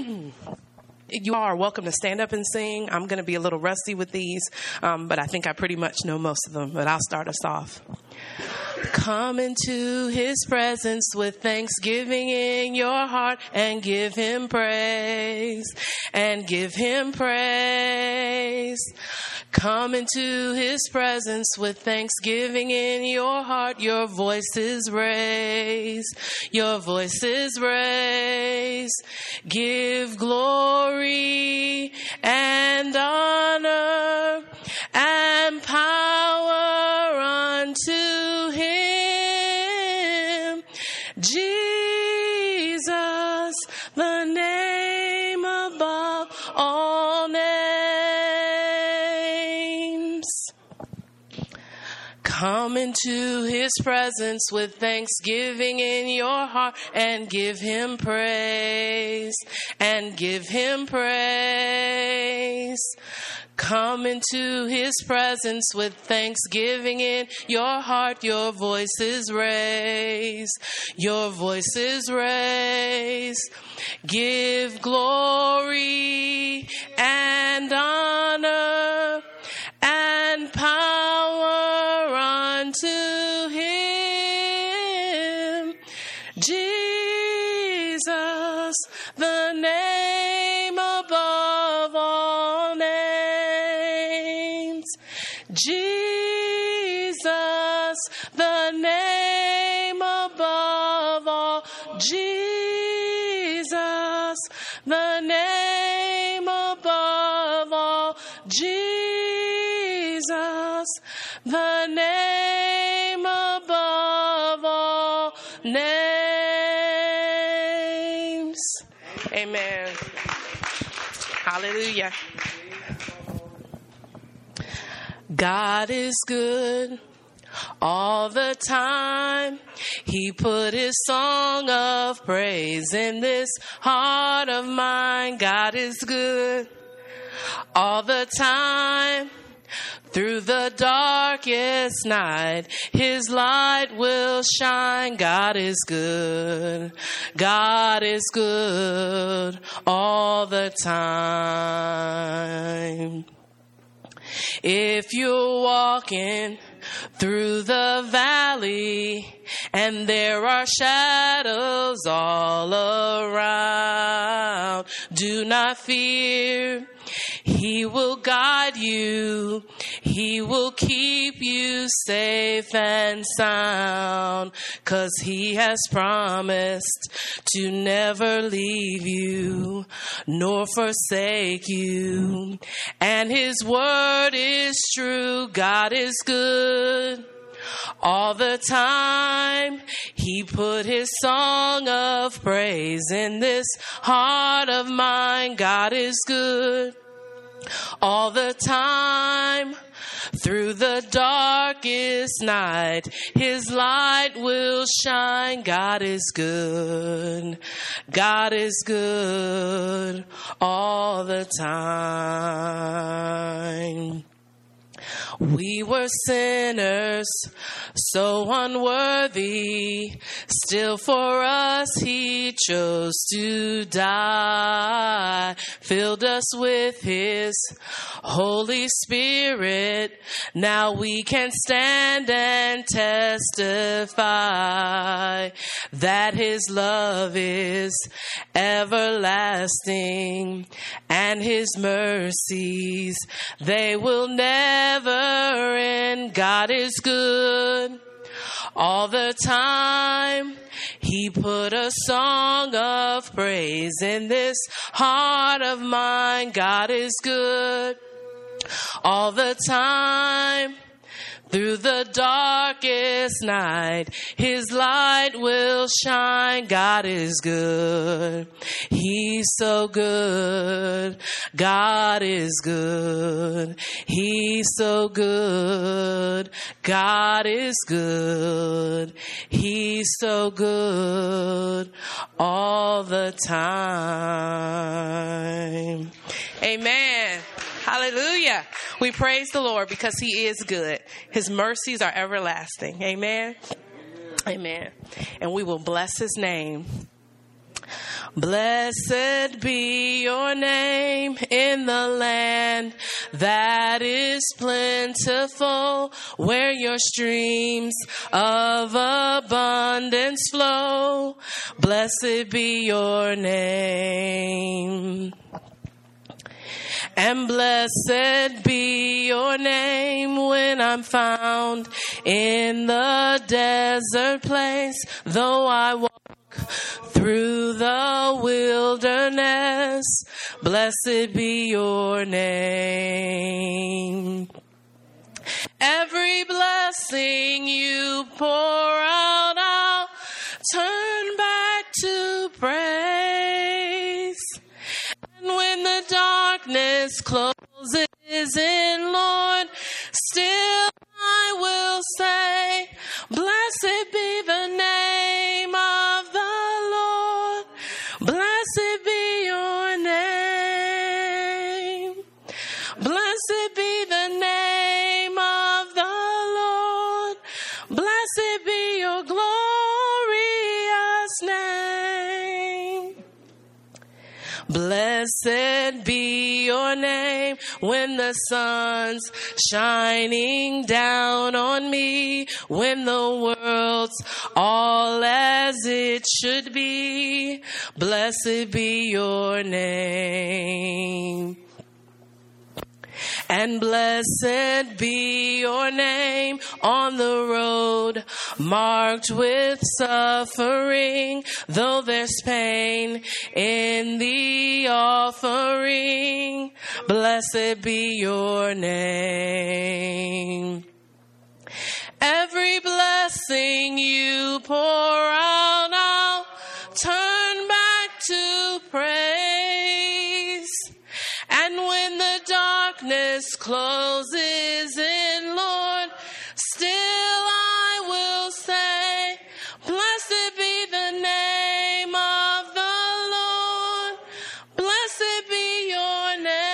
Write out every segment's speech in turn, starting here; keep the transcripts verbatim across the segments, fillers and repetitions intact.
You are welcome to stand up and sing. I'm going to be a little rusty with these, um, but I think I pretty much know most of them, but I'll start us off. Come into his presence with thanksgiving in your heart and give him praise, and give him praise. Come into his presence with thanksgiving in your heart. Your voice is raised. Your voice is raised. Give glory and honor and power unto him. Jesus, the name above all names. Come into his presence with thanksgiving in your heart and give him praise, and give him praise. Come into his presence with thanksgiving in your heart. Your voice is raised. Your voice is raised. Give glory and honor and power unto him. Jesus, the name above all names. Jesus, the name above all. Jesus, the name above all. Jesus, the name above all names. Amen. Hallelujah. God is good all the time. He put his song of praise in this heart of mine. God is good all the time. Through the darkest night, his light will shine. God is good. God is good all the time. If you're walking through the valley and there are shadows all around, do not fear. He will guide you. He will keep you safe and sound, 'cause he has promised to never leave you nor forsake you. And his word is true. God is good all the time. He put his song of praise in this heart of mine. God is good all the time. Through the darkest night, his light will shine. God is good. God is good all the time. We were sinners, so unworthy. Still for us he chose to die. Filled us with his Holy Spirit. Now we can stand and testify that his love is everlasting, and his mercies, they will never end. God is good all the time. He put a song of praise in this heart of mine. God is good all the time. Through the darkest night, his light will shine. God is good. He's so good. God is good. He's so good. God is good. He's so good all the time. Amen. Hallelujah. We praise the Lord because he is good. His mercies are everlasting. Amen. Amen. And we will bless his name. Blessed be your name in the land that is plentiful, where your streams of abundance flow. Blessed be your name. And blessed be your name when I'm found in the desert place, though I walk through the wilderness. Blessed be your name. Every blessing you pour out, I'll turn back to praise. And when the darkness closes in, Lord, still I will say, blessed be the name of the Lord. Blessed be your name. Blessed be the name of the Lord. Blessed be your glorious name. Blessed be your name when the sun's shining down on me, when the world's all as it should be. Blessed be your name. And blessed be your name on the road marked with suffering, though there's pain in the offering. Blessed be your name. Every blessing you pour out, I'll turn back to praise. And when the darkness closes in, Lord, still I will say, blessed be the name of the Lord. Blessed be your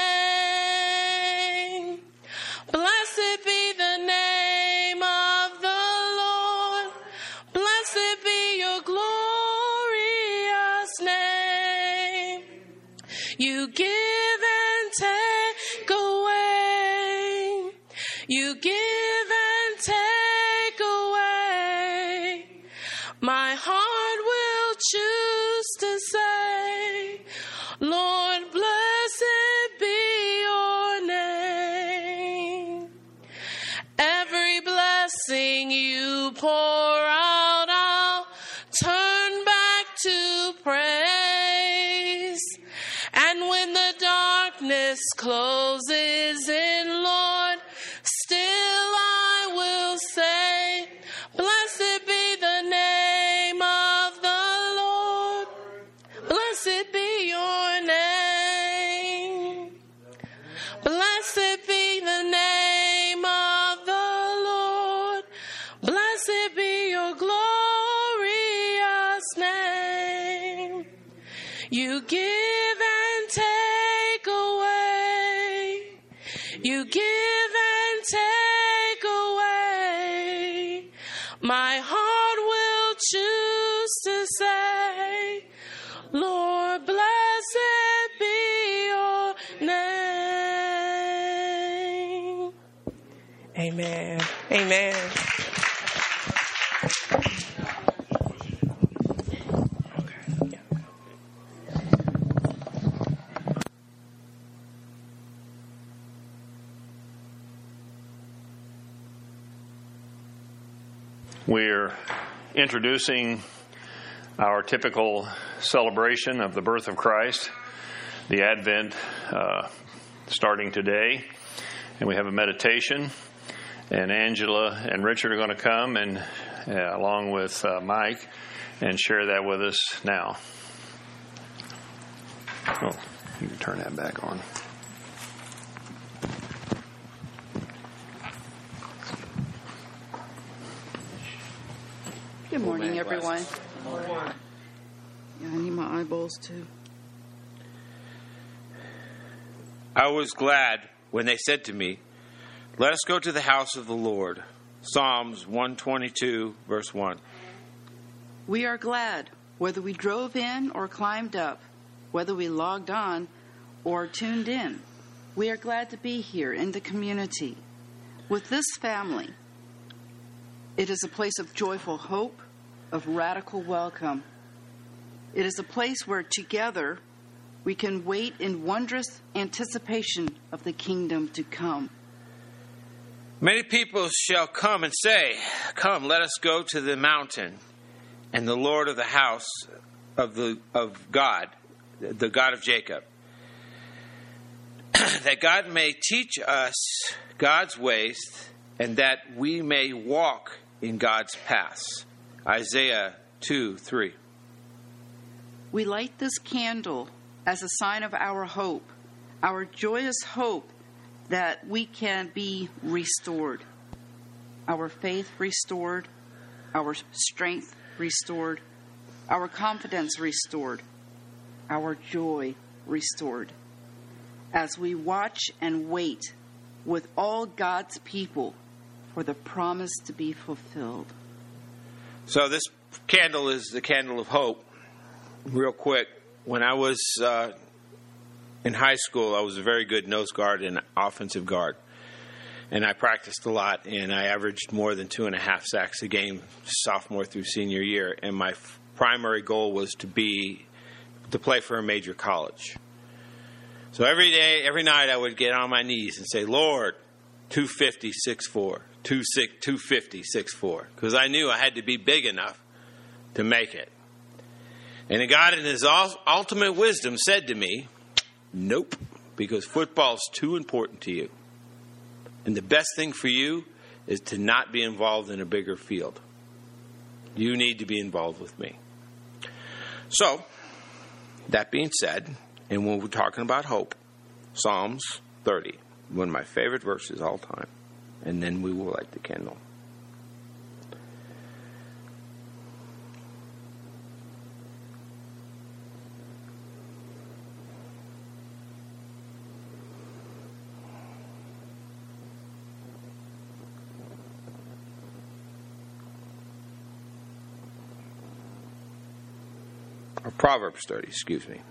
name. Blessed be the name of the Lord. Blessed be your glorious name. You give take away. You give and take away. My heart will choose to say, Lord, blessed be your name. Every blessing you pour out, I'll turn back to praise. And when the darkness closes in, Lord, still I will say, blessed be the name of the Lord. Blessed be your name. Blessed be the name of the Lord. Blessed be your glorious name. You give and take away. You give and take away. My heart will choose to say, Lord, blessed be your name. Amen. Amen. We're introducing our typical celebration of the birth of Christ, the Advent, uh, starting today. And we have a meditation, and Angela and Richard are going to come, and uh, along with uh, Mike, and share that with us now. Oh, you can turn that back on. Good morning, everyone. Good morning. Yeah, I need my eyeballs too. I was glad when they said to me, "Let us go to the house of the Lord." Psalms one twenty-two, verse one. We are glad Whether we drove in or climbed up, whether we logged on or tuned in, we are glad to be here in the community with this family. It is a place of joyful hope, of radical welcome. It is a place where together we can wait in wondrous anticipation of the kingdom to come. Many people shall come and say, "Come, let us go to the mountain, and the Lord of the house of the of God, the God of Jacob, that God may teach us God's ways, and that we may walk in God's paths." Isaiah two three. We light this candle as a sign of our hope, our joyous hope that we can be restored, our faith restored, our strength restored, our confidence restored, our joy restored, as we watch and wait with all God's people for the promise to be fulfilled. So this candle is the candle of hope. Real quick, when I was uh, in high school, I was a very good nose guard and offensive guard. And I practiced a lot, and I averaged more than two and a half sacks a game sophomore through senior year. And my f- primary goal was to be to play for a major college. So every day, every night, I would get on my knees and say, "Lord, two fifty, six four, two fifty, six four," because I knew I had to be big enough to make it. And God, in His ultimate wisdom, said to me, "Nope, because football's too important to you. And the best thing for you is to not be involved in a bigger field. You need to be involved with me." So, that being said, and when we're talking about hope, Psalms thirty, one of my favorite verses all time. And then we will light the candle. Or Proverbs thirty, excuse me.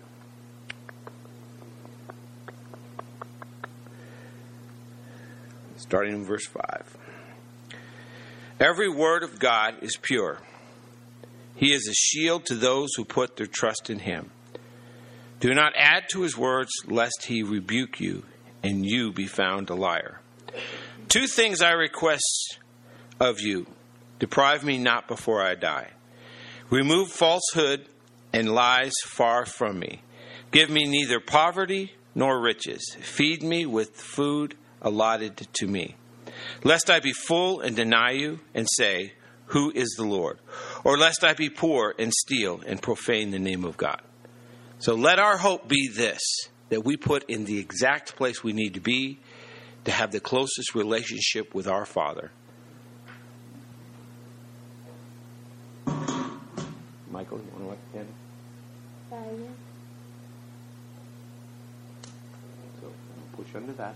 Starting in verse five. Every word of God is pure. He is a shield to those who put their trust in Him. Do not add to His words, lest He rebuke you, and you be found a liar. Two things I request of you. Deprive me not before I die. Remove falsehood and lies far from me. Give me neither poverty nor riches. Feed me with food allotted to me, lest I be full and deny you and say, "Who is the Lord?" Or lest I be poor and steal and profane the name of God. So let our hope be this, that we put in the exact place we need to be to have the closest relationship with our Father. Michael, you want to light the candle? Uh, yeah. So push under that.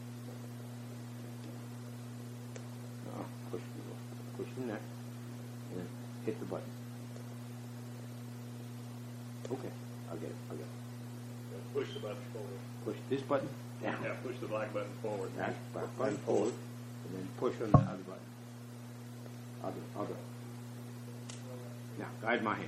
No, push, push in there, and then hit the button. Okay, I'll get it. I'll get it. Push the button forward. Push this button down. Yeah, push the black button forward. That black button forward, and then push on the other button. I'll do it. I'll do it. Now, guide my hand.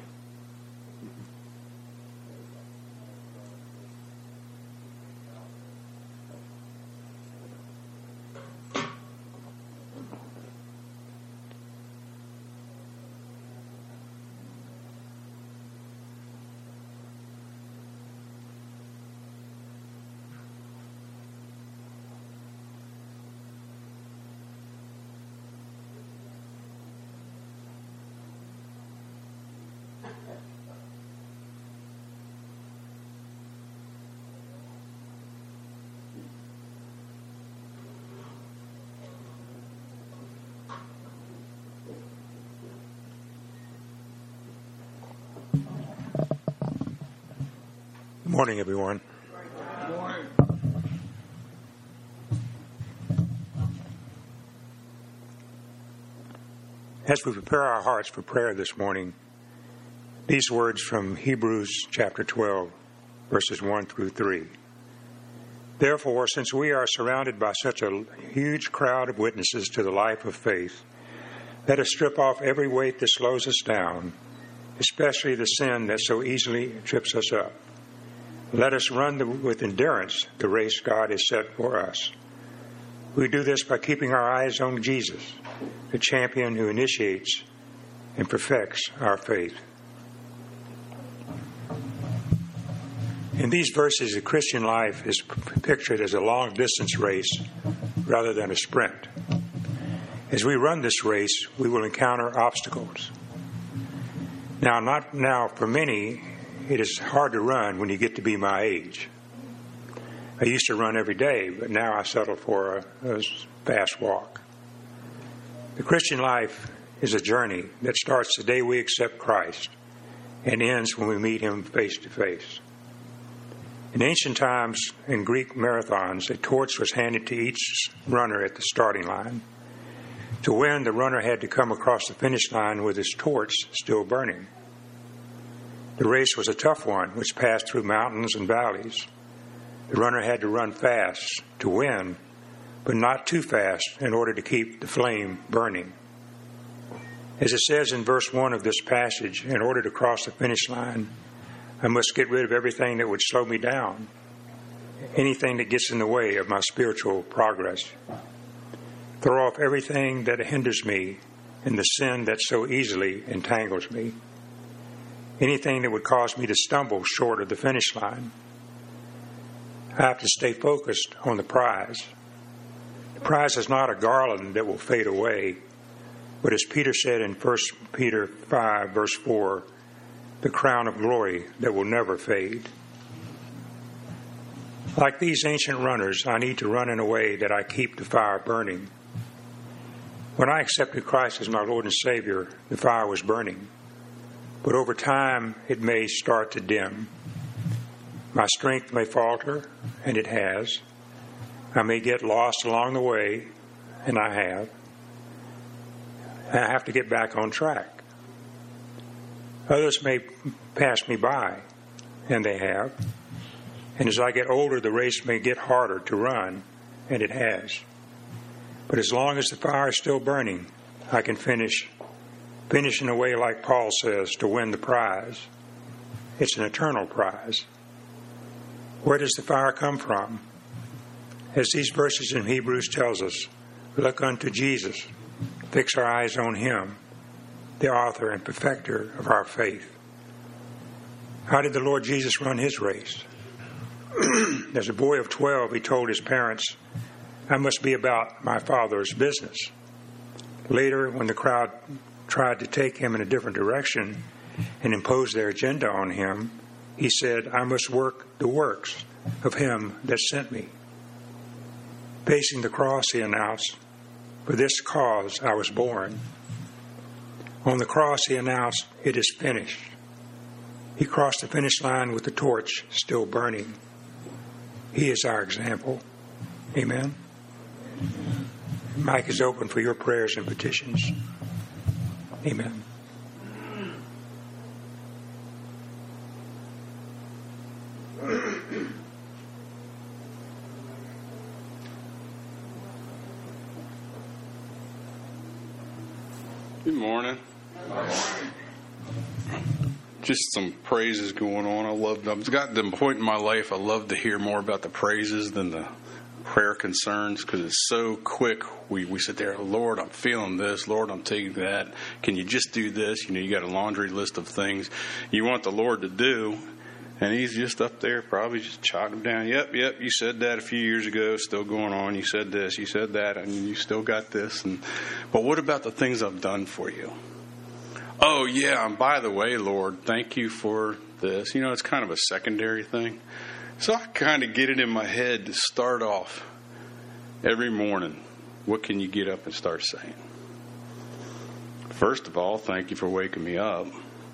Good morning, everyone. Good morning. As we prepare our hearts for prayer this morning, These words from Hebrews chapter twelve, verses one through three. Therefore, since we are surrounded by such a huge crowd of witnesses to the life of faith, let us strip off every weight that slows us down, especially the sin that so easily trips us up. Let us run the, with endurance the race God has set for us. We do this by keeping our eyes on Jesus, the champion who initiates and perfects our faith. In these verses, the Christian life is pictured as a long-distance race rather than a sprint. As we run this race, we will encounter obstacles. Now, not now for many, it is hard to run when you get to be my age. I used to run every day, but now I settle for a, a fast walk. The Christian life is a journey that starts the day we accept Christ and ends when we meet Him face to face. In ancient times, in Greek marathons, a torch was handed to each runner at the starting line. To win, the runner had to come across the finish line with his torch still burning. The race was a tough one, which passed through mountains and valleys. The runner had to run fast to win, but not too fast in order to keep the flame burning. As it says in verse one of this passage, in order to cross the finish line, I must get rid of everything that would slow me down, anything that gets in the way of my spiritual progress. Throw off everything that hinders me and the sin that so easily entangles me, anything that would cause me to stumble short of the finish line. I have to stay focused on the prize. The prize is not a garland that will fade away, but as Peter said in First Peter five, verse four, the crown of glory that will never fade. Like these ancient runners, I need to run in a way that I keep the fire burning. When I accepted Christ as my Lord and Savior, the fire was burning. But over time, it may start to dim. My strength may falter, and it has. I may get lost along the way, and I have. I have to get back on track. Others may pass me by, and they have. And as I get older, the race may get harder to run, and it has. But as long as the fire is still burning, I can finish, finish in a way like Paul says, to win the prize. It's an eternal prize. Where does the fire come from? As these verses in Hebrews tells us, look unto Jesus, fix our eyes on Him, the author and perfecter of our faith. How did the Lord Jesus run His race? As a boy of twelve, He told His parents, I must be about my Father's business. Later, when the crowd tried to take Him in a different direction and impose their agenda on Him, He said, I must work the works of Him that sent me. Facing the cross, He announced, for this cause I was born. On the cross, He announced, it is finished. He crossed the finish line with the torch still burning. He is our example. Amen. The mic is open for your prayers and petitions. Amen. Good morning. Just some praises going on. I love them. I've got the point in my life I love to hear more about the praises than the prayer concerns, because it's so quick. We we sit there, Lord, I'm feeling this. Lord, I'm taking that. Can you just do this? You know, you got a laundry list of things you want the Lord to do, and He's just up there probably just jotting them down. Yep, yep, you said that a few years ago, still going on. You said this, you said that, and you still got this. And but what about the things I've done for you? Oh, yeah, and by the way, Lord, thank you for this. You know, it's kind of a secondary thing. So I kind of get it in my head to start off every morning. What can you get up and start saying? First of all, thank you for waking me up.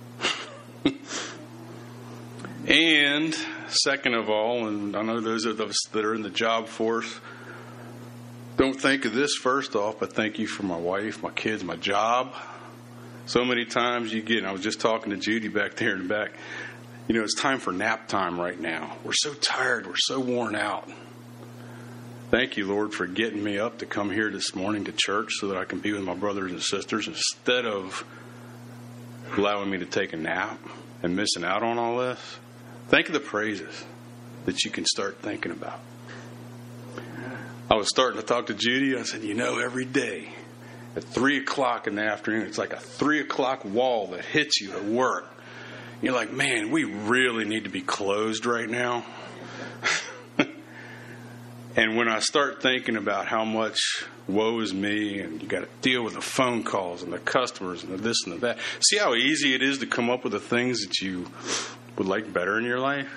And second of all, and I know those of us that are in the job force don't think of this first off, but thank you for my wife, my kids, my job. So many times you get, and I was just talking to Judy back there in the back, you know, it's time for nap time right now. We're so tired. We're so worn out. Thank you, Lord, for getting me up to come here this morning to church so that I can be with my brothers and sisters instead of allowing me to take a nap and missing out on all this. Think of the praises that you can start thinking about. I was starting to talk to Judy. I said, you know, every day at three o'clock in the afternoon, it's like a three o'clock wall that hits you at work. You're like, man, we really need to be closed right now. And when I start thinking about how much woe is me, and you got to deal with the phone calls and the customers and the this and the that. See how easy it is to come up with the things that you would like better in your life?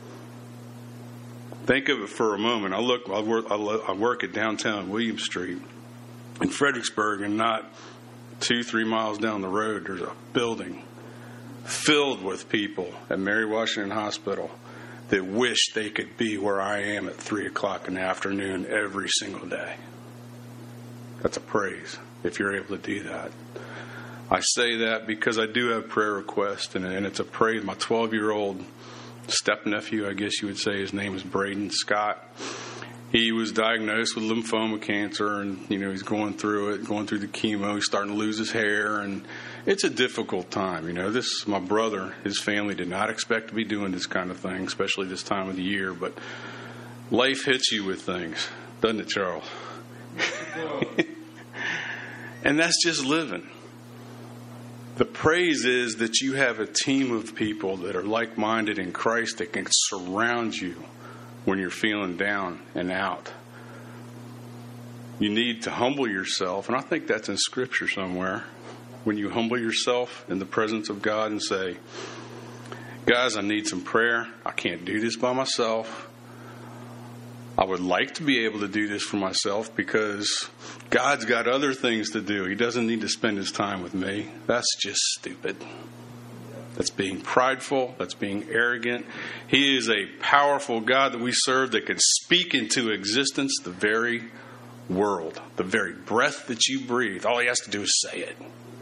Think of it for a moment. I look, I work, I work at downtown William Street in Fredericksburg, and not two, three miles down the road, there's a building filled with people at Mary Washington Hospital that wish they could be where I am at three o'clock in the afternoon every single day. That's a praise if you're able to do that. I say that because I do have prayer requests, and, and it's a praise. My twelve-year-old step-nephew, I guess you would say, his name is Braden Scott. He was diagnosed with lymphoma cancer, and, you know, he's going through it, going through the chemo. He's starting to lose his hair, and it's a difficult time. You know, this, my brother, his family did not expect to be doing this kind of thing, especially this time of the year, but life hits you with things, doesn't it, Charles? And that's just living. The praise is that you have a team of people that are like-minded in Christ that can surround you when you're feeling down and out. You need to humble yourself, and I think that's in Scripture somewhere. When you humble yourself in the presence of God and say, guys, I need some prayer. I can't do this by myself. I would like to be able to do this for myself because God's got other things to do. He doesn't need to spend his time with me. That's just stupid. That's being prideful. That's being arrogant. He is a powerful God that we serve that can speak into existence the very world, the very breath that you breathe. All he has to do is say it.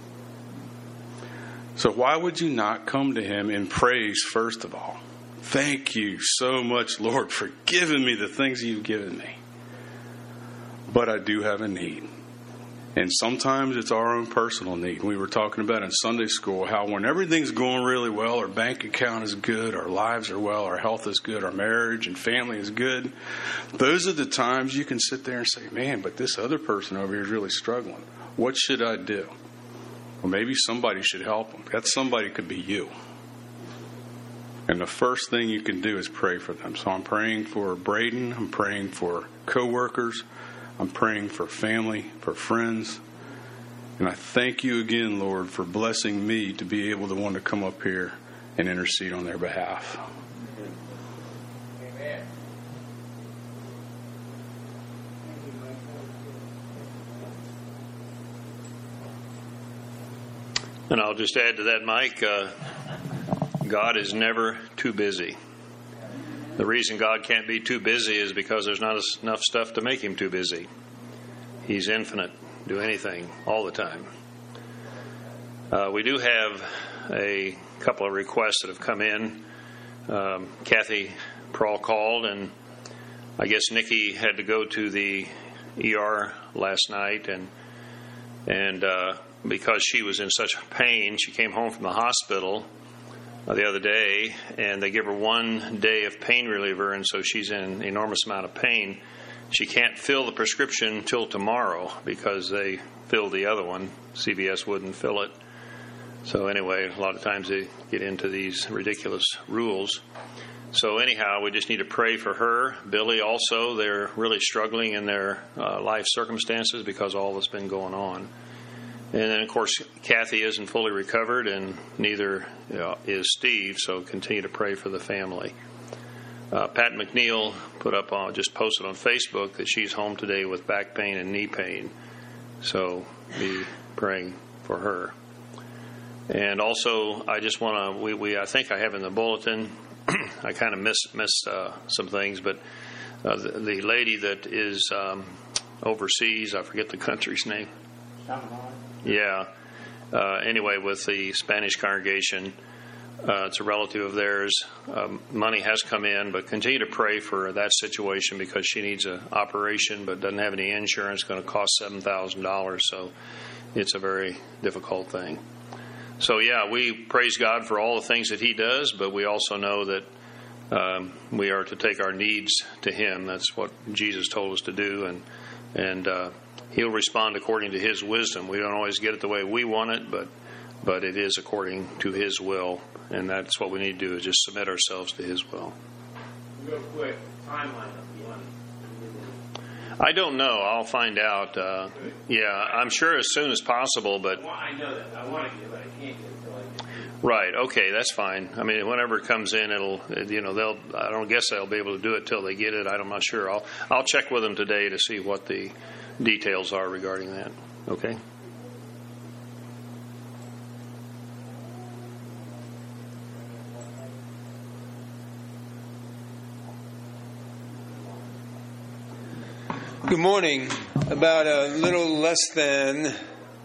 So why would you not come to him in praise first of all? Thank you so much, Lord, for giving me the things you've given me. But I do have a need. And sometimes it's our own personal need. We were talking about in Sunday school how when everything's going really well, our bank account is good, our lives are well, our health is good, our marriage and family is good. Those are the times you can sit there and say, man, but this other person over here is really struggling. What should I do? Well, maybe somebody should help them. That somebody could be you. And the first thing you can do is pray for them. So I'm praying for Braden. I'm praying for coworkers. I'm praying for family, for friends. And I thank you again, Lord, for blessing me to be able to want to come up here and intercede on their behalf. Amen. And I'll just add to that, Mike, uh, God is never too busy. The reason God can't be too busy is because there's not enough stuff to make him too busy. He's infinite, do anything, all the time. Uh, we do have a couple of requests that have come in. Um, Kathy Prawl called, and I guess Nikki had to go to the E R last night, and and uh, because she was in such pain, she came home from the hospital the other day, and they give her one day of pain reliever, and so she's in an enormous amount of pain. She can't fill the prescription till tomorrow because they filled the other one. C V S wouldn't fill it. So anyway, a lot of times they get into these ridiculous rules. So anyhow, we just need to pray for her. Billy also, they're really struggling in their uh, life circumstances because all that's been going on. And then, of course, Kathy isn't fully recovered, and neither you know, is Steve, so continue to pray for the family. Uh, Pat McNeil put up on, just posted on Facebook that she's home today with back pain and knee pain, so be praying for her. And also, I just want to, we, we I think I have in the bulletin, I kind of missed, missed uh, some things, but uh, the, the lady that is um, overseas, I forget the country's name. Yeah, uh, anyway, with the Spanish congregation, uh, it's a relative of theirs. Um, money has come in, but continue to pray for that situation because she needs an operation but doesn't have any insurance. It's going to cost seven thousand dollars, so it's a very difficult thing. So, yeah, we praise God for all the things that He does, but we also know that um, we are to take our needs to Him. That's what Jesus told us to do, and and uh, He'll respond according to His wisdom. We don't always get it the way we want it, but but it is according to His will, and that's what we need to do, is just submit ourselves to His will. Real quick, timeline of the one. I don't know. I'll find out. Uh, yeah, I'm sure as soon as possible, but... Well, I know that. I want to get it, but I can't get it until I get it. Right. Okay, that's fine. I mean, whenever it comes in, it'll, you know, they'll, I don't guess they'll be able to do it till they get it. I'm not sure. I'll, I'll check with them today to see what the details are regarding that. Okay? Good morning. About a little less than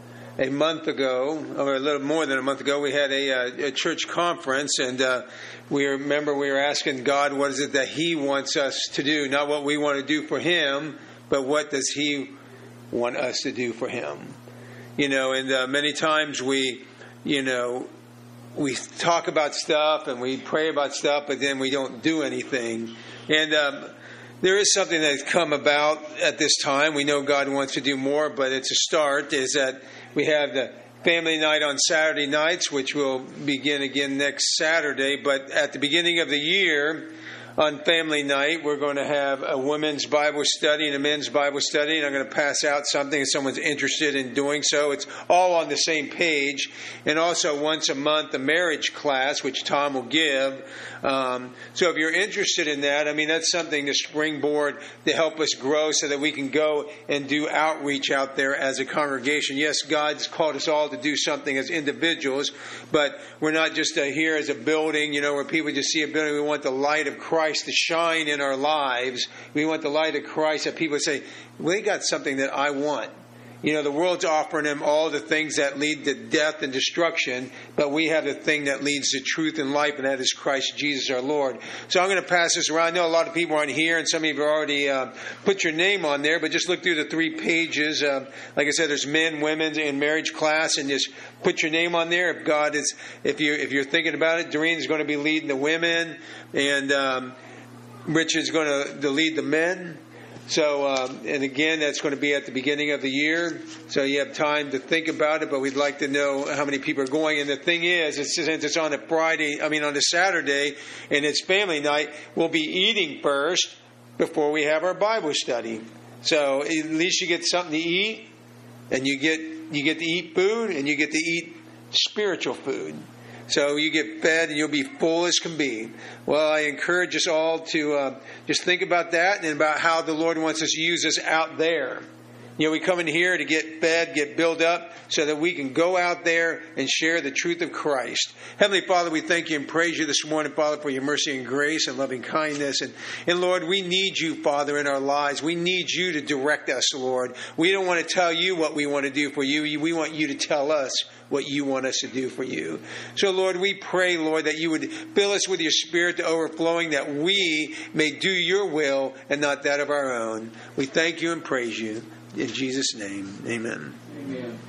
a month ago, or a little more than a month ago, we had a, a church conference, and uh, we remember we were asking God, what is it that He wants us to do? Not what we want to do for Him, but what does He want us to do for Him? You know, and uh, many times we, you know, we talk about stuff and we pray about stuff, but then we don't do anything. And um, there is something that's come about at this time. We know God wants to do more, but it's a start, is that we have the family night on Saturday nights, which will begin again next Saturday. But at the beginning of the year, on family night, we're going to have a women's Bible study and a men's Bible study, and I'm going to pass out something if someone's interested in doing so. It's all on the same page. And also once a month, a marriage class, which Tom will give. Um, so if you're interested in that, I mean, that's something to springboard to help us grow so that we can go and do outreach out there as a congregation. Yes, God's called us all to do something as individuals, but we're not just uh, here as a building, you know, where people just see a building. We want the light of Christ to shine in our lives. We want the light of Christ that people say, well, they got something that I want. You know, the world's offering them all the things that lead to death and destruction, but we have the thing that leads to truth and life, and that is Christ Jesus our Lord. So I'm going to pass this around. I know a lot of people aren't here, and some of you have already uh, put your name on there, but just look through the three pages. Uh, like I said, there's men, women, and marriage class, and just put your name on there. If God is, if you're, if you're thinking about it, Doreen's going to be leading the women, and um, Richard's going to, to lead the men. So, um, and again, that's going to be at the beginning of the year. So you have time to think about it, but we'd like to know how many people are going. And the thing is, it's, since it's on a Friday, I mean on a Saturday, and it's family night, we'll be eating first before we have our Bible study. So at least you get something to eat, and you get you get to eat food, and you get to eat spiritual food. So you get fed and you'll be full as can be. Well, I encourage us all to uh, just think about that and about how the Lord wants us to use us out there. You know, we come in here to get fed, get built up, so that we can go out there and share the truth of Christ. Heavenly Father, we thank you and praise you this morning, Father, for your mercy and grace and loving kindness. And, and Lord, we need you, Father, in our lives. We need you to direct us, Lord. We don't want to tell you what we want to do for you. We want you to tell us what you want us to do for you. So, Lord, we pray, Lord, that you would fill us with your Spirit to overflowing, that we may do your will and not that of our own. We thank you and praise you. In Jesus' name, amen. Amen.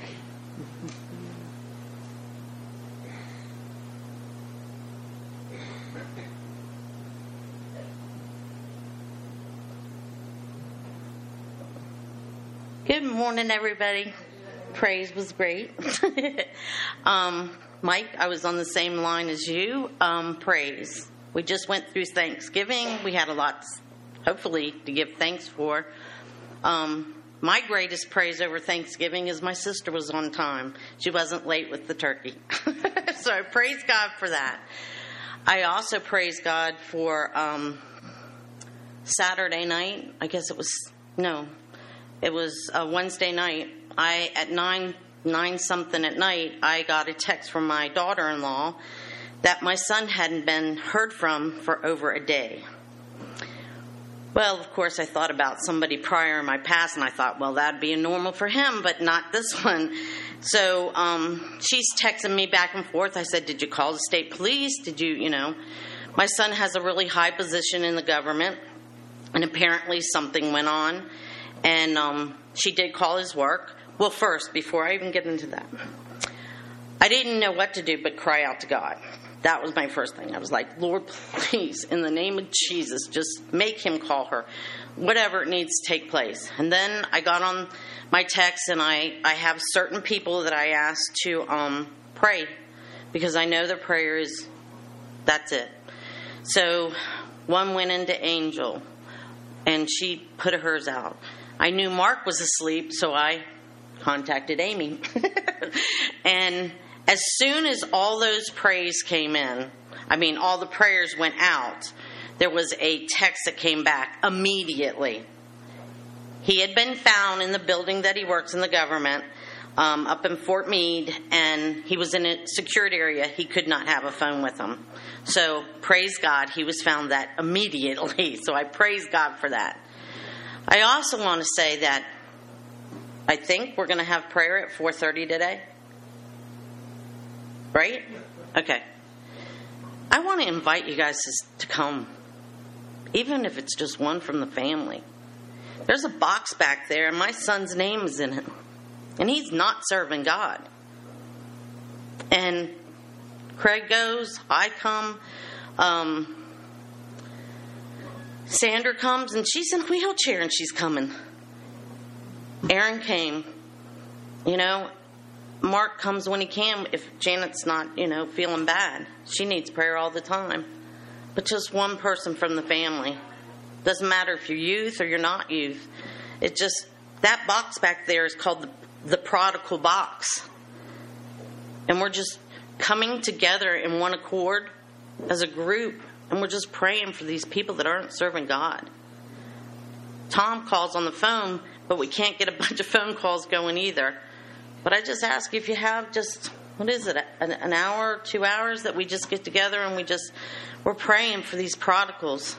Good morning, everybody. Praise was great. um, Mike, I was on the same line as you. Um, praise. We just went through Thanksgiving. We had a lot, hopefully, to give thanks for. Um, my greatest praise over Thanksgiving is my sister was on time. She wasn't late with the turkey. So I praise God for that. I also praise God for um, Saturday night. I guess it was, no, it was uh, Wednesday night. I, at nine, nine something at night, I got a text from my daughter-in-law that my son hadn't been heard from for over a day. Well, of course, I thought about somebody prior in my past, and I thought, well, that'd be normal for him, but not this one. So um, she's texting me back and forth. I said, did you call the state police? Did you, you know? My son has a really high position in the government, and apparently something went on. And um, she did call his work. Well, first, before I even get into that, I didn't know what to do but cry out to God. That was my first thing. I was like, Lord, please, in the name of Jesus, just make him call her, whatever it needs to take place. And then I got on my text, and I, I have certain people that I ask to um, pray, because I know their prayer is, that's it. So one went into Angel, and she put hers out. I knew Mark was asleep, so I contacted Amy. And as soon as all those prays came in, I mean, all the prayers went out, there was a text that came back immediately. He had been found in the building that he works in the government, um, up in Fort Meade, and he was in a secured area. He could not have a phone with him. So, praise God, he was found that immediately. So I praise God for that. I also want to say that I think we're going to have prayer at four thirty today. Right? Okay. I want to invite you guys to come, even if it's just one from the family. There's a box back there, and my son's name is in it. And he's not serving God. And Craig goes, I come, um, Sandra comes, and she's in a wheelchair, and she's coming. Aaron came. You know, Mark comes when he can if Janet's not, you know, feeling bad. She needs prayer all the time. But just one person from the family. Doesn't matter if you're youth or you're not youth. It just, that box back there is called the, the prodigal box. And we're just coming together in one accord as a group. And we're just praying for these people that aren't serving God. Tom calls on the phone, but we can't get a bunch of phone calls going either. But I just ask you if you have just, what is it, an, an hour, two hours that we just get together and we just, we're praying for these prodigals.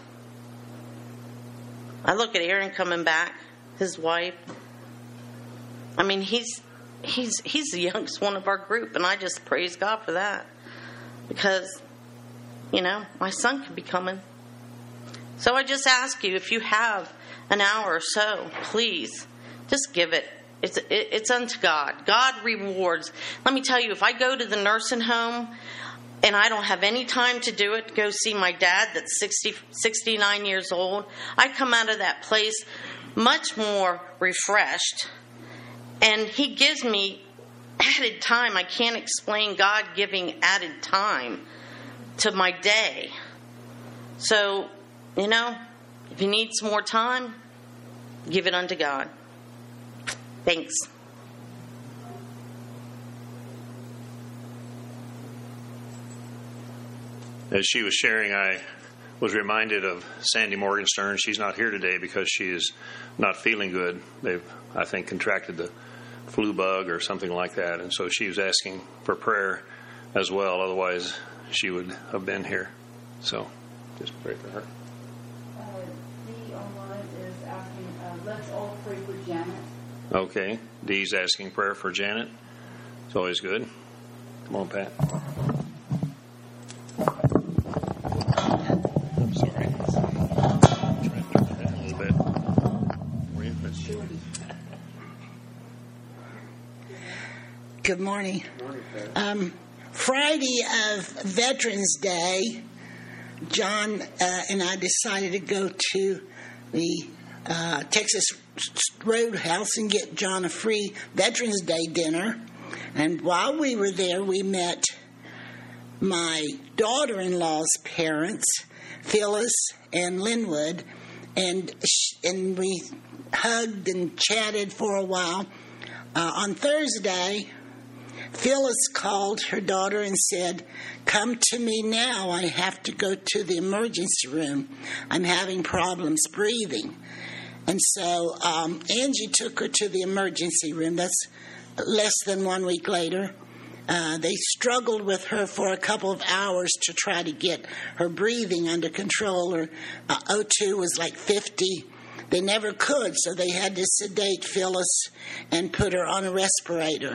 I look at Aaron coming back, his wife. I mean, he's he's he's the youngest one of our group, and I just praise God for that. Because, you know, my son could be coming. So I just ask you, if you have an hour or so, please, just give it. It's it, it's unto God. God rewards. Let me tell you, if I go to the nursing home and I don't have any time to do it, go see my dad that's sixty, sixty-nine years old, I come out of that place much more refreshed. And he gives me added time. I can't explain God giving added time to my day. So, you know, if you need some more time, give it unto God. Thanks. As she was sharing, I was reminded of Sandy Morgenstern. She's not here today because she is not feeling good. They've, I think, contracted the flu bug or something like that. And so she was asking for prayer as well. Otherwise, she would have been here. So just pray for her. Uh, Dee online is asking, uh, let's all pray for Janet. Okay. Dee's asking prayer for Janet. It's always good. Come on, Pat. I'm sorry. I'm trying to do that a little bit. Good morning. Good morning, um, Friday of Veterans Day, John uh, and I decided to go to the uh, Texas Roadhouse and get John a free Veterans Day dinner. And while we were there, we met my daughter-in-law's parents, Phyllis and Linwood, and and we hugged and chatted for a while. Uh, on Thursday, Phyllis called her daughter and said, "Come to me now. I have to go to the emergency room. I'm having problems breathing." And so um, Angie took her to the emergency room. That's less than one week later. Uh, they struggled with her for a couple of hours to try to get her breathing under control. Her uh, O two was like fifty. They never could, so they had to sedate Phyllis and put her on a respirator.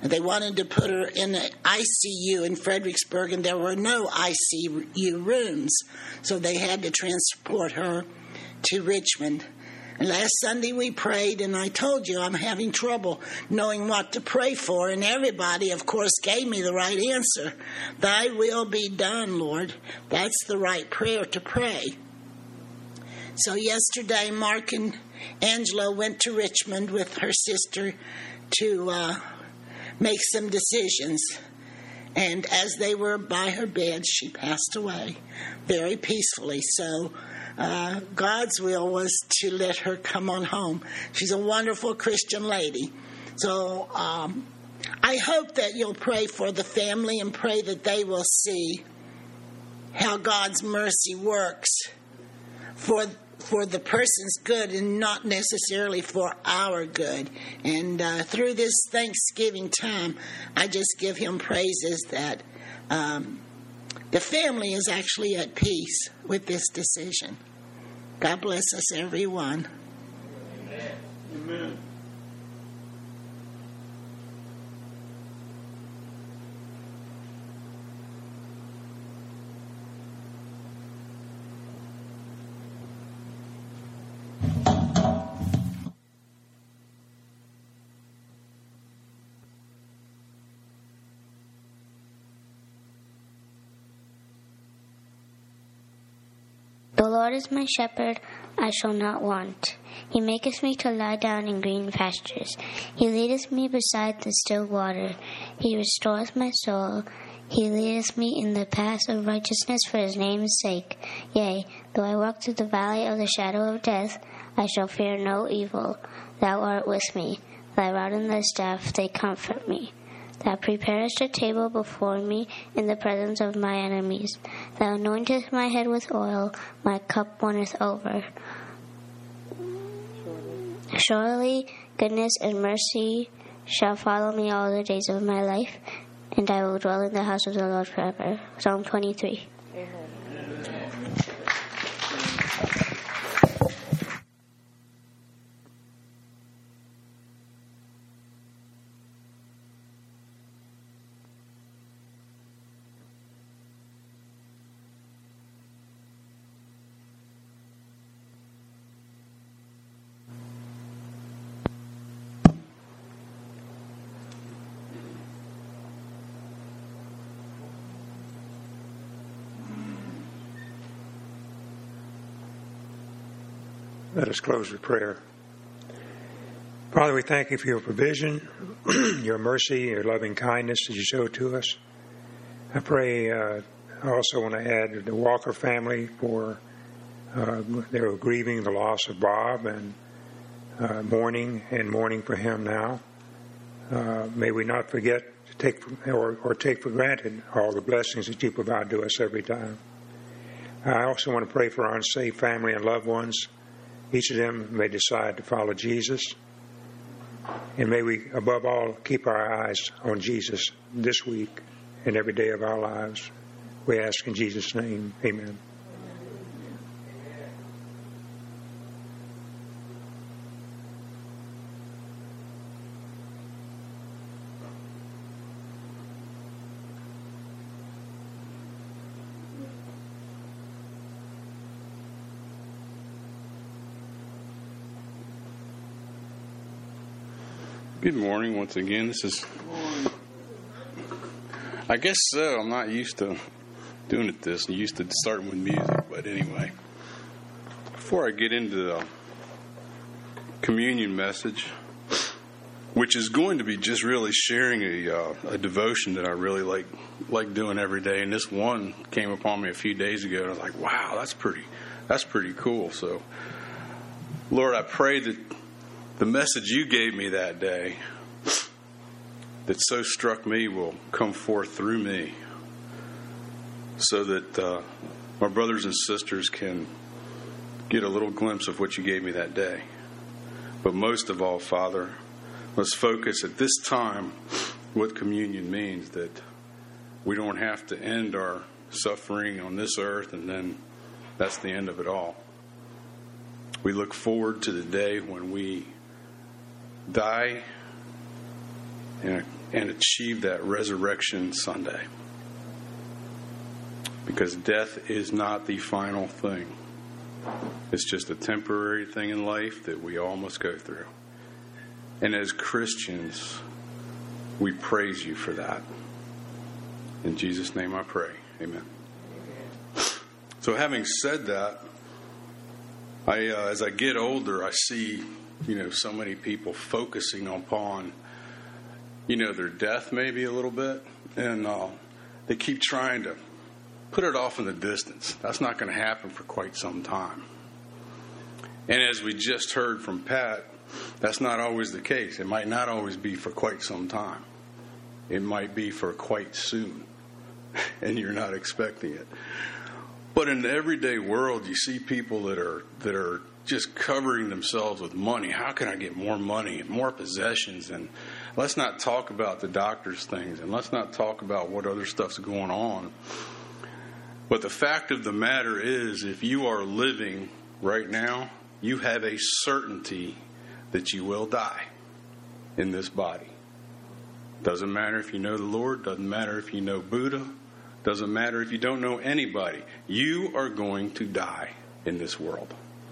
They wanted to put her in an I C U in Fredericksburg, and there were no I C U rooms, so they had to transport her to Richmond. And last Sunday we prayed, and I told you I'm having trouble knowing what to pray for, and everybody, of course, gave me the right answer. Thy will be done, Lord. That's the right prayer to pray. So yesterday, Mark and Angela went to Richmond with her sister to uh, make some decisions. And as they were by her bed, she passed away very peacefully. So uh, God's will was to let her come on home. She's a wonderful Christian lady. So um, I hope that you'll pray for the family and pray that they will see how God's mercy works for for the person's good and not necessarily for our good. And uh, through this Thanksgiving time, I just give him praises that um, the family is actually at peace with this decision. God bless us, everyone. Amen. Amen. The Lord is my shepherd, I shall not want. He maketh me to lie down in green pastures. He leadeth me beside the still water. He restoreth my soul. He leadeth me in the paths of righteousness for his name's sake. Yea, though I walk through the valley of the shadow of death, I shall fear no evil. Thou art with me. Thy rod and thy staff, they comfort me. Thou preparest a table before me in the presence of my enemies. Thou anointest my head with oil, my cup runneth over. Surely goodness and mercy shall follow me all the days of my life, and I will dwell in the house of the Lord forever. Psalm twenty-three. Let us close with prayer. Father, we thank you for your provision, your mercy, your loving kindness that you show to us. I pray, uh, I also want to add the Walker family for uh, they're grieving the loss of Bob and uh, mourning and mourning for him now. Uh, may we not forget to take or, or take for granted all the blessings that you provide to us every time. I also want to pray for our unsaved family and loved ones. Each of them may decide to follow Jesus. And may we, above all, keep our eyes on Jesus this week and every day of our lives. We ask in Jesus' name, amen. Good morning once again. This is, I guess so. I'm not used to doing it this. I'm used to starting with music. But anyway, before I get into the communion message, which is going to be just really sharing a, uh, a devotion that I really like like doing every day. And this one came upon me a few days ago, and I was like, wow, that's pretty, that's pretty cool. So, Lord, I pray that the message you gave me that day that so struck me will come forth through me so that uh, my brothers and sisters can get a little glimpse of what you gave me that day. But most of all, Father, let's focus at this time what communion means, that we don't have to end our suffering on this earth and then that's the end of it all. We look forward to the day when we die in a, and achieve that resurrection Sunday. Because death is not the final thing. It's just a temporary thing in life that we all must go through. And as Christians, we praise you for that. In Jesus' name I pray. Amen. So having said that, I, uh, as I get older, I see, you know, so many people focusing upon, you know, their death maybe a little bit. And uh, they keep trying to put it off in the distance. That's not going to happen for quite some time. And as we just heard from Pat, that's not always the case. It might not always be for quite some time. It might be for quite soon, and you're not expecting it. But in the everyday world, you see people that are that are just covering themselves with money. How can I get more money and more possessions? And let's not talk about the doctor's things, and let's not talk about what other stuff's going on. But the fact of the matter is, if you are living right now, you have a certainty that you will die in this body. Doesn't matter if you know the Lord, doesn't matter if you know Buddha, doesn't matter if you don't know anybody. You are going to die in this world.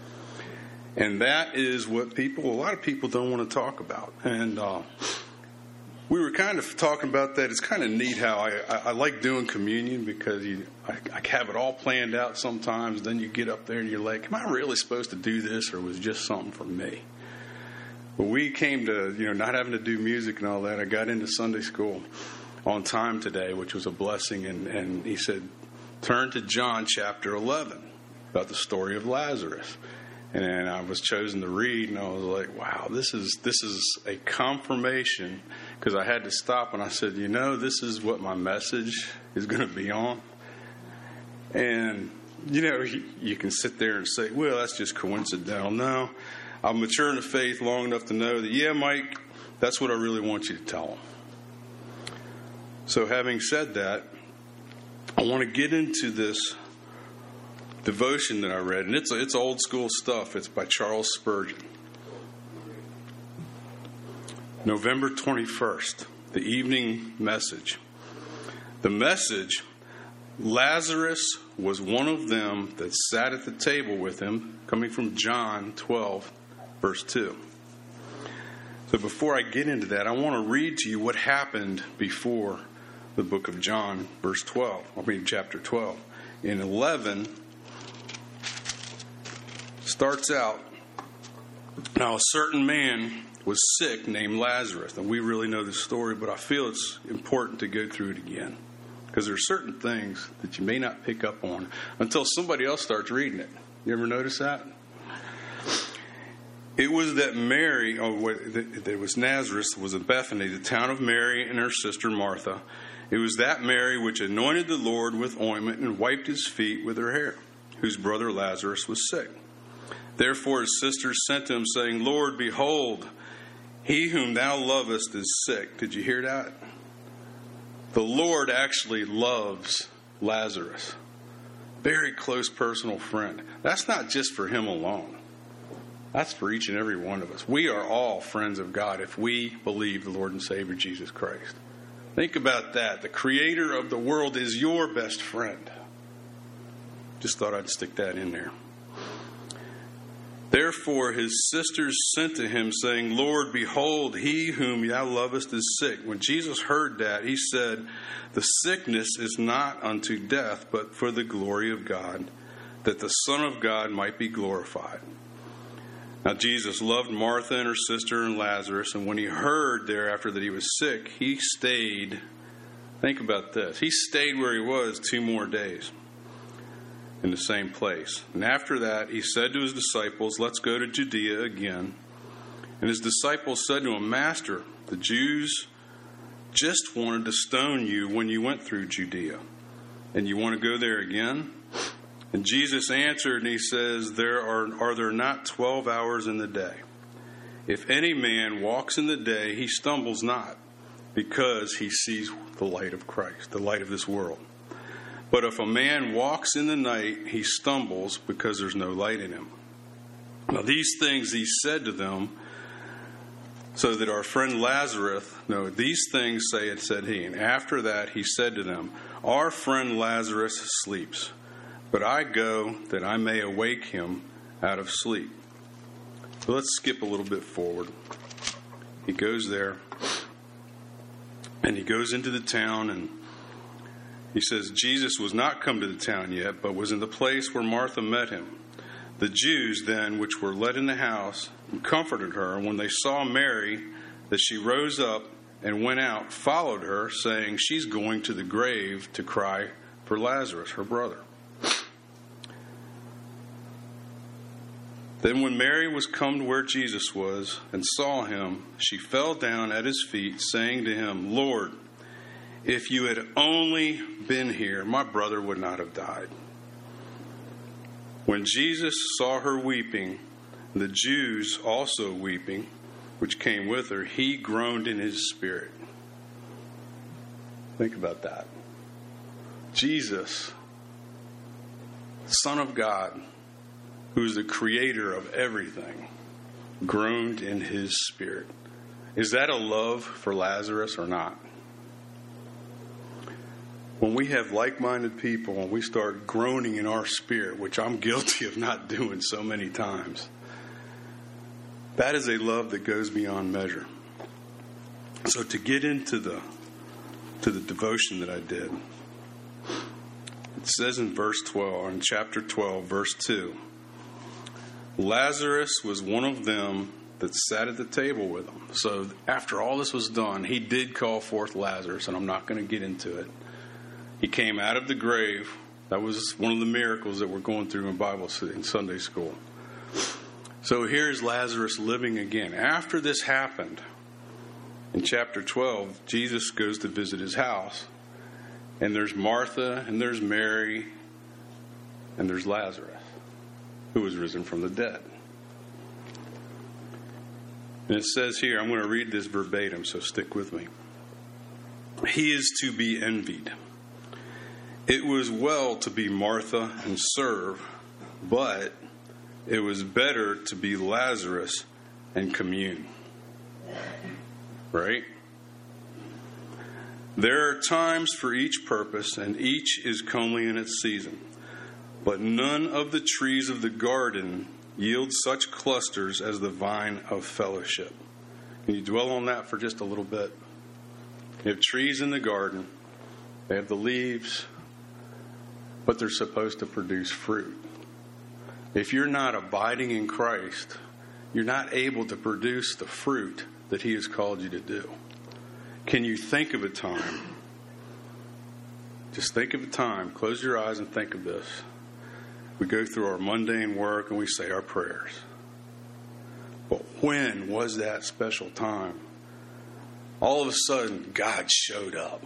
And that is what people, a lot of people don't want to talk about. And uh, we were kind of talking about that. It's kind of neat how I, I, I like doing communion because you, I, I have it all planned out sometimes. Then you get up there and you're like, am I really supposed to do this, or was it just something for me? When we came to, you know, not having to do music and all that, I got into Sunday school on time today, which was a blessing. And, and he said, turn to John chapter eleven about the story of Lazarus. And I was chosen to read, and I was like, wow, this is this is a confirmation, because I had to stop and I said, you know, this is what my message is going to be on. And, you know, you, you can sit there and say, well, that's just coincidental. No, I'm mature in the faith long enough to know that, yeah, Mike, that's what I really want you to tell them. So having said that, I want to get into this devotion that I read, and it's it's old school stuff. It's by Charles Spurgeon. November twenty-first, the evening message. The message, Lazarus was one of them that sat at the table with him, coming from John twelve, verse two. So before I get into that, I want to read to you what happened before the book of John, verse twelve. I mean, chapter twelve. In eleven, starts out, now a certain man was sick named Lazarus. And we really know the story, but I feel it's important to go through it again, because there are certain things that you may not pick up on until somebody else starts reading it. You ever notice that? It was that Mary, oh, there was Nazareth, was in Bethany, the town of Mary and her sister Martha. It was that Mary which anointed the Lord with ointment and wiped his feet with her hair, whose brother Lazarus was sick. Therefore his sisters sent to him, saying, Lord, behold, he whom thou lovest is sick. Did you hear that? The Lord actually loves Lazarus. Very close personal friend. That's not just for him alone. That's for each and every one of us. We are all friends of God if we believe the Lord and Savior Jesus Christ. Think about that. The creator of the world is your best friend. Just thought I'd stick that in there. Therefore his sisters sent to him, saying, Lord, behold, he whom thou lovest is sick. When Jesus heard that, he said, the sickness is not unto death, but for the glory of God, that the Son of God might be glorified. Now Jesus loved Martha and her sister and Lazarus, and when he heard thereafter that he was sick, he stayed. Think about this. He stayed where he was two more days in the same place. And after that, he said to his disciples, let's go to Judea again. And his disciples said to him, Master, the Jews just wanted to stone you when you went through Judea, and you want to go there again? And Jesus answered, and he says, There are, are there not twelve hours in the day? If any man walks in the day, he stumbles not, because he sees the light of Christ, the light of this world. But if a man walks in the night, he stumbles, because there's no light in him. Now these things he said to them, so that our friend Lazarus, no, these things saith, said he. And after that he said to them, our friend Lazarus sleeps, but I go that I may awake him out of sleep. So let's skip a little bit forward. He goes there, and he goes into the town, and he says Jesus was not come to the town yet, but was in the place where Martha met him. The Jews then, which were led in the house, comforted her, and when they saw Mary, that she rose up and went out, followed her, saying, she's going to the grave to cry for Lazarus, her brother. Then when Mary was come to where Jesus was and saw him, she fell down at his feet, saying to him, Lord, if you had only been here, my brother would not have died. When Jesus saw her weeping, the Jews also weeping, which came with her, he groaned in his spirit. Think about that. Jesus, Son of God, who's the creator of everything, groaned in his spirit. Is that a love for Lazarus or not? When we have like-minded people and we start groaning in our spirit, which I'm guilty of not doing so many times, that is a love that goes beyond measure. So to get into the to the devotion that I did, it says in verse twelve, or in chapter twelve, verse two, Lazarus was one of them that sat at the table with him. So after all this was done, he did call forth Lazarus, and I'm not going to get into it. He came out of the grave. That was one of the miracles that we're going through in Bible in Sunday school. So here's Lazarus living again. After this happened, in chapter twelve, Jesus goes to visit his house. And there's Martha, and there's Mary, and there's Lazarus, who was risen from the dead. And it says here, I'm going to read this verbatim, so stick with me. He is to be envied. It was well to be Martha and serve, but it was better to be Lazarus and commune. Right? There are times for each purpose, and each is comely in its season. But none of the trees of the garden yield such clusters as the vine of fellowship. Can you dwell on that for just a little bit? You have trees in the garden. They have the leaves, but they're supposed to produce fruit. If you're not abiding in Christ, you're not able to produce the fruit that he has called you to do. Can you think of a time? Just think of a time. Close your eyes and think of this. We go through our mundane work and we say our prayers. But when was that special time? All of a sudden, God showed up.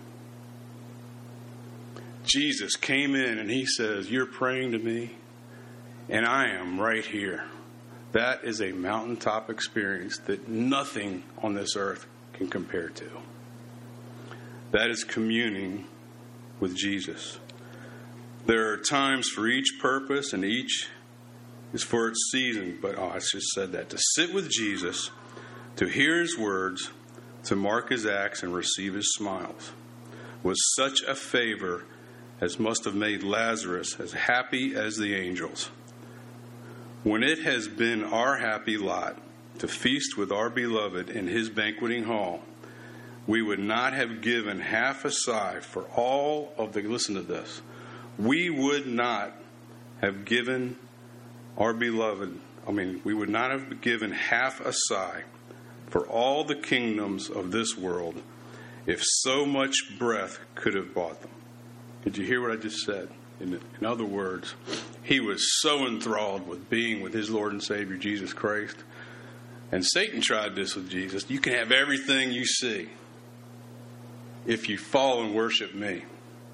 Jesus came in and he says, you're praying to me, and I am right here. That is a mountaintop experience that nothing on this earth can compare to. That is communing with Jesus. There are times for each purpose, and each is for its season. But oh, I just said that. To sit with Jesus, to hear his words, to mark his acts and receive his smiles, was such a favor as must have made Lazarus as happy as the angels. When it has been our happy lot to feast with our beloved in his banqueting hall, we would not have given half a sigh for all of the, listen to this, we would not have given our beloved, I mean, we would not have given half a sigh for all the kingdoms of this world if so much breath could have bought them. Did you hear what I just said? In, in other words, he was so enthralled with being with his Lord and Savior, Jesus Christ. And Satan tried this with Jesus. You can have everything you see if you fall and worship me.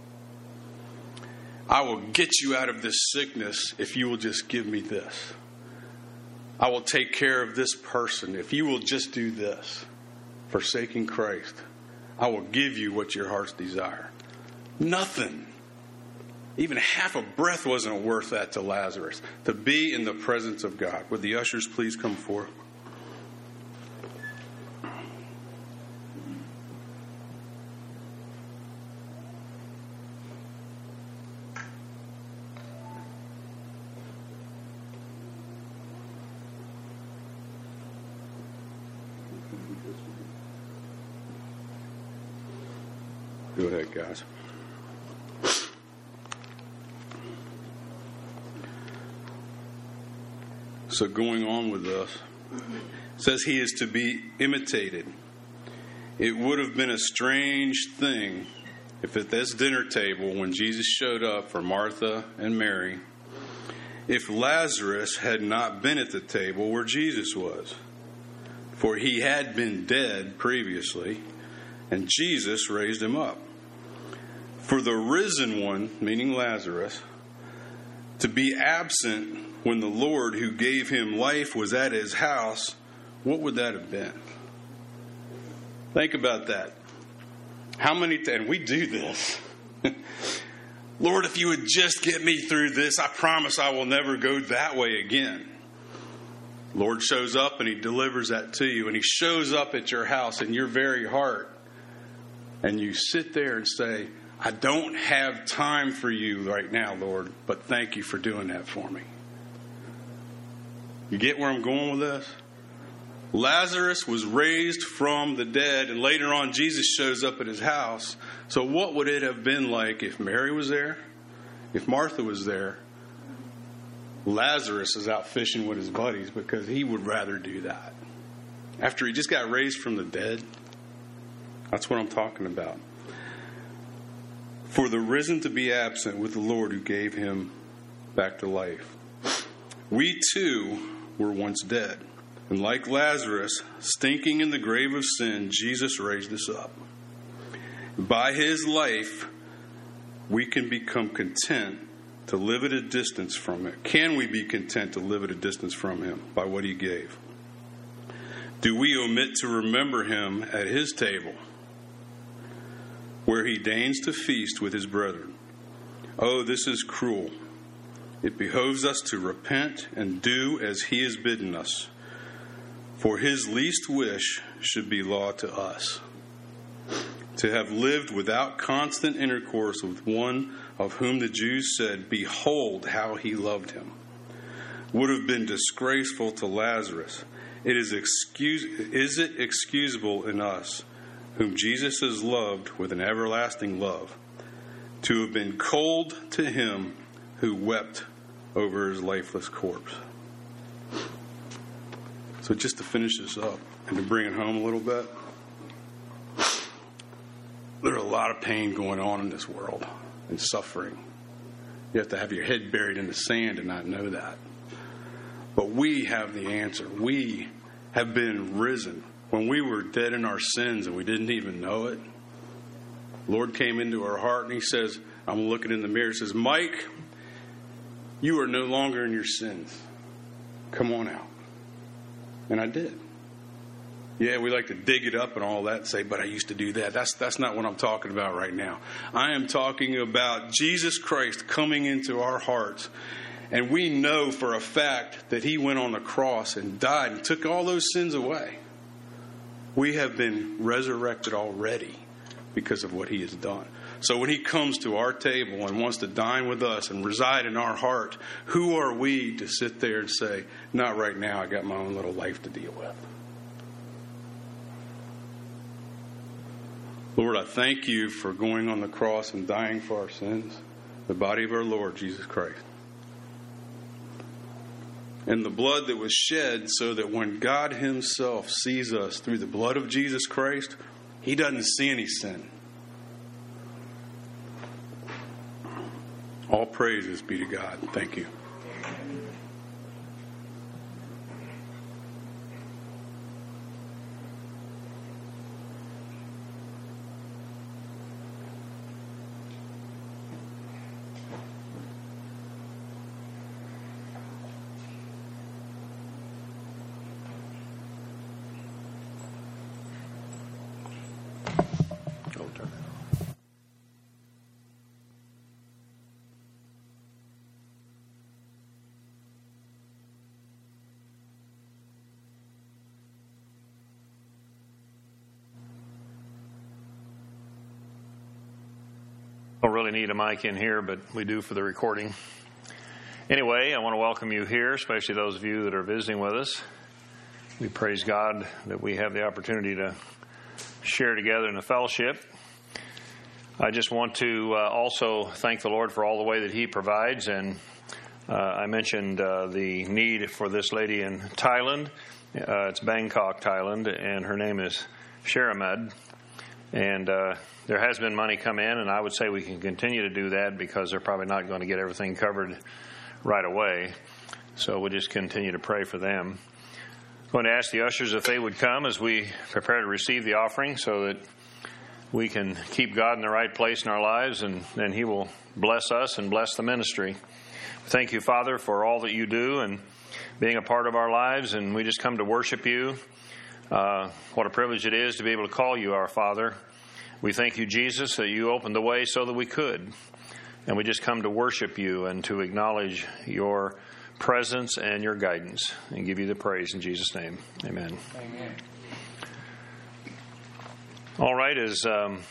I will get you out of this sickness if you will just give me this. I will take care of this person if you will just do this. Forsaking Christ, I will give you what your heart's desire. Nothing. Even half a breath wasn't worth that to Lazarus. To be in the presence of God. Would the ushers please come forward? Go ahead, guys. So going on with this, it says he is to be imitated. It would have been a strange thing if at this dinner table, when Jesus showed up for Martha and Mary, if Lazarus had not been at the table where Jesus was. For he had been dead previously, and Jesus raised him up. For the risen one, meaning Lazarus, to be absent when the Lord who gave him life was at his house, what would that have been? Think about that. How many times, and we do this. Lord, if you would just get me through this, I promise I will never go that way again. Lord shows up and he delivers that to you, and he shows up at your house in your very heart, and you sit there and say, I don't have time for you right now, Lord, but thank you for doing that for me. You get where I'm going with this? Lazarus was raised from the dead, and later on Jesus shows up at his house. So what would it have been like if Mary was there? If Martha was there? Lazarus is out fishing with his buddies because he would rather do that. After he just got raised from the dead? That's what I'm talking about. For the risen to be absent with the Lord who gave him back to life. We too were once dead. And like Lazarus, stinking in the grave of sin, Jesus raised us up. By his life, we can become content to live at a distance from it. Can we be content to live at a distance from him by what he gave? Do we omit to remember him at his table, where he deigns to feast with his brethren? Oh, this is cruel. It behoves us to repent and do as he has bidden us. For his least wish should be law to us. To have lived without constant intercourse with one of whom the Jews said, behold how he loved him, would have been disgraceful to Lazarus. It is excuse, is it excusable in us, whom Jesus has loved with an everlasting love, to have been cold to him who wept over his lifeless corpse? So just to finish this up and to bring it home a little bit, there's a lot of pain going on in this world and suffering. You have to have your head buried in the sand and not know that. But we have the answer. We have been risen. When we were dead in our sins and we didn't even know it, the Lord came into our heart and he says, I'm looking in the mirror, he says, Mike, you are no longer in your sins. Come on out. And I did. Yeah, we like to dig it up and all that and say, but I used to do that. That's that's not what I'm talking about right now. I am talking about Jesus Christ coming into our hearts. And we know for a fact that he went on the cross and died and took all those sins away. We have been resurrected already because of what he has done. So when he comes to our table and wants to dine with us and reside in our heart, who are we to sit there and say, not right now, I got my own little life to deal with? Lord, I thank you for going on the cross and dying for our sins, the body of our Lord Jesus Christ. And the blood that was shed so that when God himself sees us through the blood of Jesus Christ, he doesn't see any sin. All praises be to God. Thank you. Don't really need a mic in here, but we do for the recording. Anyway, I want to welcome you here, especially those of you that are visiting with us. We praise God that we have the opportunity to share together in the fellowship. I just want to uh, also thank the Lord for all the way that He provides. And uh, I mentioned uh, the need for this lady in Thailand. Uh, it's Bangkok, Thailand, and her name is Sharamed. And uh, there has been money come in, and I would say we can continue to do that because they're probably not going to get everything covered right away. So we'll just continue to pray for them. I'm going to ask the ushers if they would come as we prepare to receive the offering so that we can keep God in the right place in our lives, and then He will bless us and bless the ministry. Thank you, Father, for all that you do and being a part of our lives, and we just come to worship you. Uh, what a privilege it is to be able to call you our Father. We thank you, Jesus, that you opened the way so that we could. And we just come to worship you and to acknowledge your presence and your guidance and give you the praise in Jesus' name. Amen. Amen. All right, as um,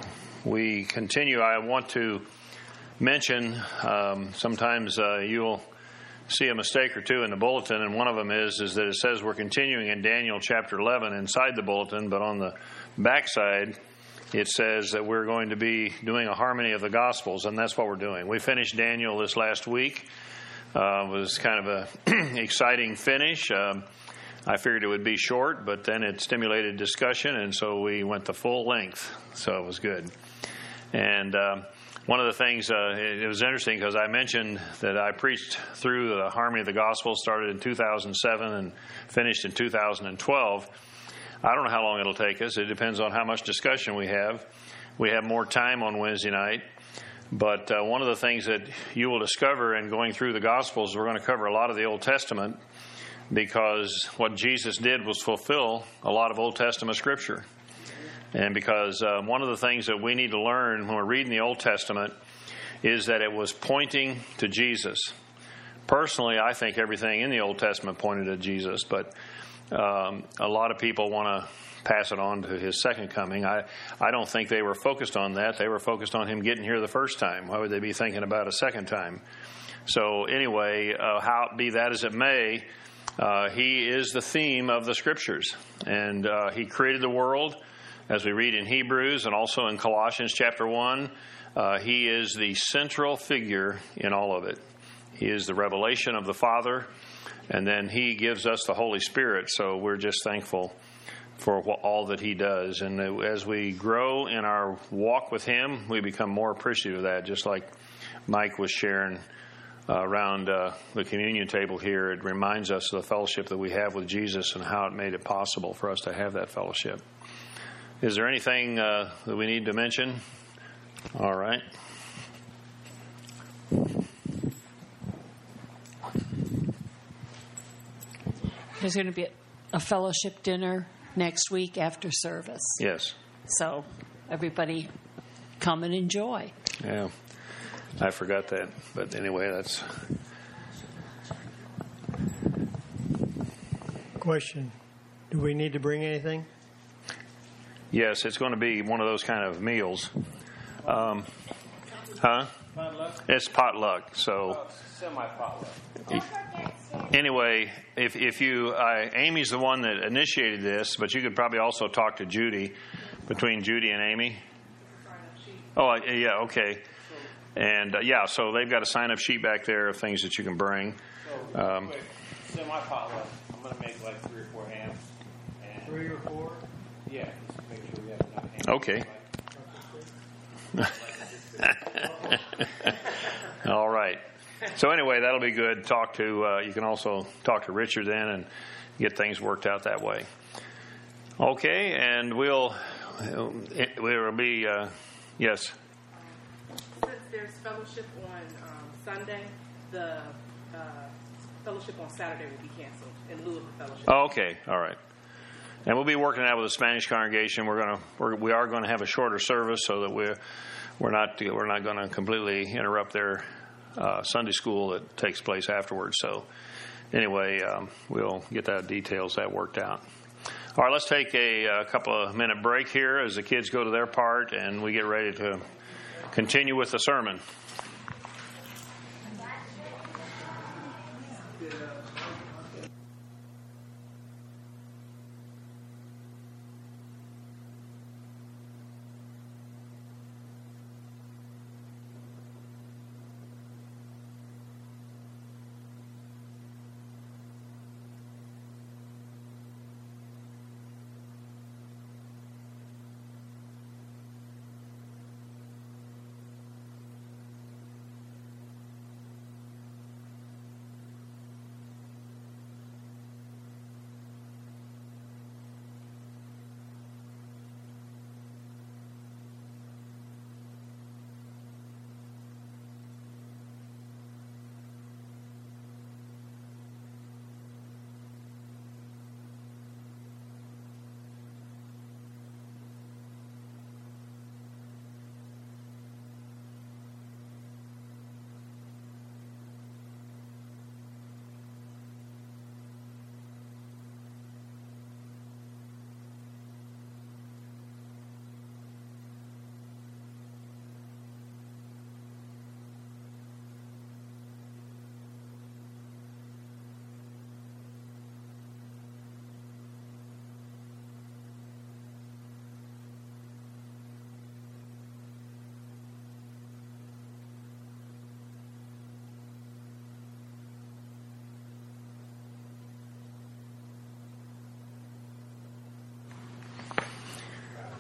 we continue, I want to mention um, sometimes uh, you'll see a mistake or two in the bulletin, and one of them is is that it says we're continuing in Daniel chapter eleven inside the bulletin, but on the backside it says that we're going to be doing a harmony of the Gospels, and that's what we're doing. We finished Daniel this last week. Uh, it was kind of a exciting finish. Um, I figured it would be short, but then it stimulated discussion, and so we went the full length, so it was good. And um, one of the things, uh, it, it was interesting because I mentioned that I preached through the Harmony of the Gospel, started in two thousand seven and finished in two thousand twelve. I don't know how long it'll take us. It depends on how much discussion we have. We have more time on Wednesday night. But uh, one of the things that you will discover in going through the Gospels, we're going to cover a lot of the Old Testament because what Jesus did was fulfill a lot of Old Testament Scripture. And because uh, one of the things that we need to learn when we're reading the Old Testament is that it was pointing to Jesus. Personally, I think everything in the Old Testament pointed to Jesus, but um, a lot of people want to pass it on to His second coming. I, I don't think they were focused on that. They were focused on Him getting here the first time. Why would they be thinking about a second time? So anyway, uh, how be that as it may, uh, He is the theme of the Scriptures. And uh, He created the world, as we read in Hebrews and also in Colossians chapter one. Uh, he is the central figure in all of it. He is the revelation of the Father, and then He gives us the Holy Spirit. So we're just thankful for all that He does. And as we grow in our walk with Him, we become more appreciative of that, just like Mike was sharing uh, around uh, the communion table here. It reminds us of the fellowship that we have with Jesus and how it made it possible for us to have that fellowship. Is there anything uh, that we need to mention? All right. There's going to be a fellowship dinner next week after service. Yes. So everybody come and enjoy. Yeah. I forgot that. But anyway, that's... Question. Do we need to bring anything? Yes, it's going to be one of those kind of meals. Um, huh? Potluck? It's potluck. So... Oh, semi-potluck. Anyway, if if you, uh, Amy's the one that initiated this, but you could probably also talk to Judy, between Judy and Amy. Oh, yeah, okay. And uh, yeah, so they've got a sign-up sheet back there of things that you can bring. So, um, quick, semi-potluck. I'm going to make like three or four hams. And Three or four? Yeah, just make sure we have enough hams. Okay. All right. So anyway, that'll be good. Talk to uh, you can also talk to Richard then and get things worked out that way. Okay, and we'll it will be uh, yes. Since there's fellowship on um, Sunday, the uh, fellowship on Saturday will be canceled in lieu of the fellowship. Oh, okay, all right. And we'll be working out with the Spanish congregation. We're gonna we're, we are going to have a shorter service so that we're we're not we're not going to completely interrupt their uh, Sunday school that takes place afterwards. So anyway, um, we'll get that details that worked out. All right, let's take a, a couple of minute break here as the kids go to their part and we get ready to continue with the sermon.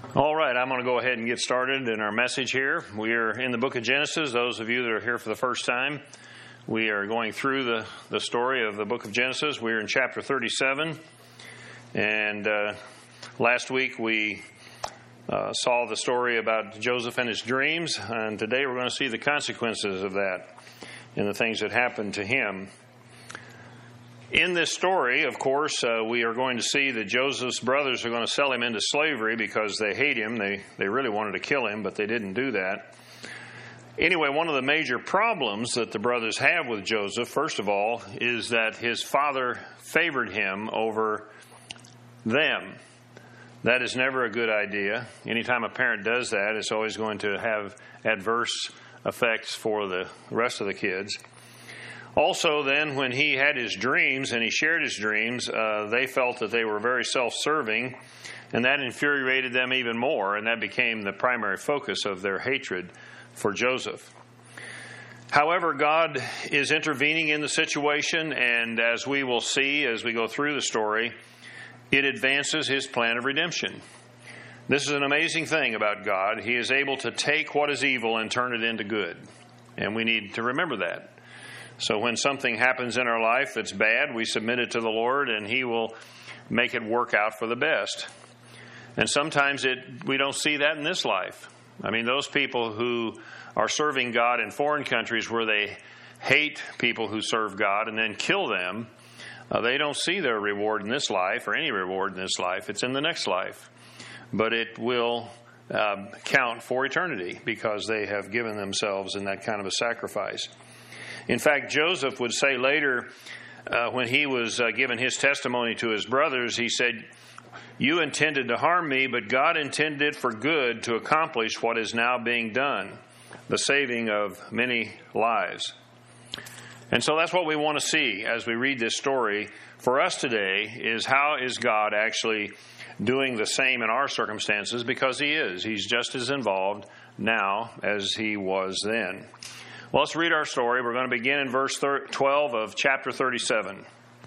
All right, I'm going to go ahead and get started in our message here. We are in the book of Genesis. Those of you that are here for the first time, we are going through the, the story of the book of Genesis. We are in chapter thirty-seven. And uh, last week we uh, saw the story about Joseph and his dreams. And today we're going to see the consequences of that and the things that happened to him. In this story, of course, uh, we are going to see that Joseph's brothers are going to sell him into slavery because they hate him. They, they really wanted to kill him, but they didn't do that. Anyway, one of the major problems that the brothers have with Joseph, first of all, is that his father favored him over them. That is never a good idea. Anytime a parent does that, it's always going to have adverse effects for the rest of the kids. Also, then, when he had his dreams and he shared his dreams, uh, they felt that they were very self-serving, and that infuriated them even more, and that became the primary focus of their hatred for Joseph. However, God is intervening in the situation, and as we will see as we go through the story, it advances his plan of redemption. This is an amazing thing about God. He is able to take what is evil and turn it into good, and we need to remember that. So when something happens in our life that's bad, we submit it to the Lord, and He will make it work out for the best. And sometimes it we don't see that in this life. I mean, those people who are serving God in foreign countries where they hate people who serve God and then kill them, uh, they don't see their reward in this life or any reward in this life. It's in the next life. But it will uh, count for eternity because they have given themselves in that kind of a sacrifice. In fact, Joseph would say later, uh, when he was uh, given his testimony to his brothers, he said, "You intended to harm me, but God intended it for good to accomplish what is now being done, the saving of many lives." And so that's what we want to see as we read this story for us today, is how is God actually doing the same in our circumstances? Because He is. He's just as involved now as He was then. Well, let's read our story. We're going to begin in verse twelve of chapter thirty-seven.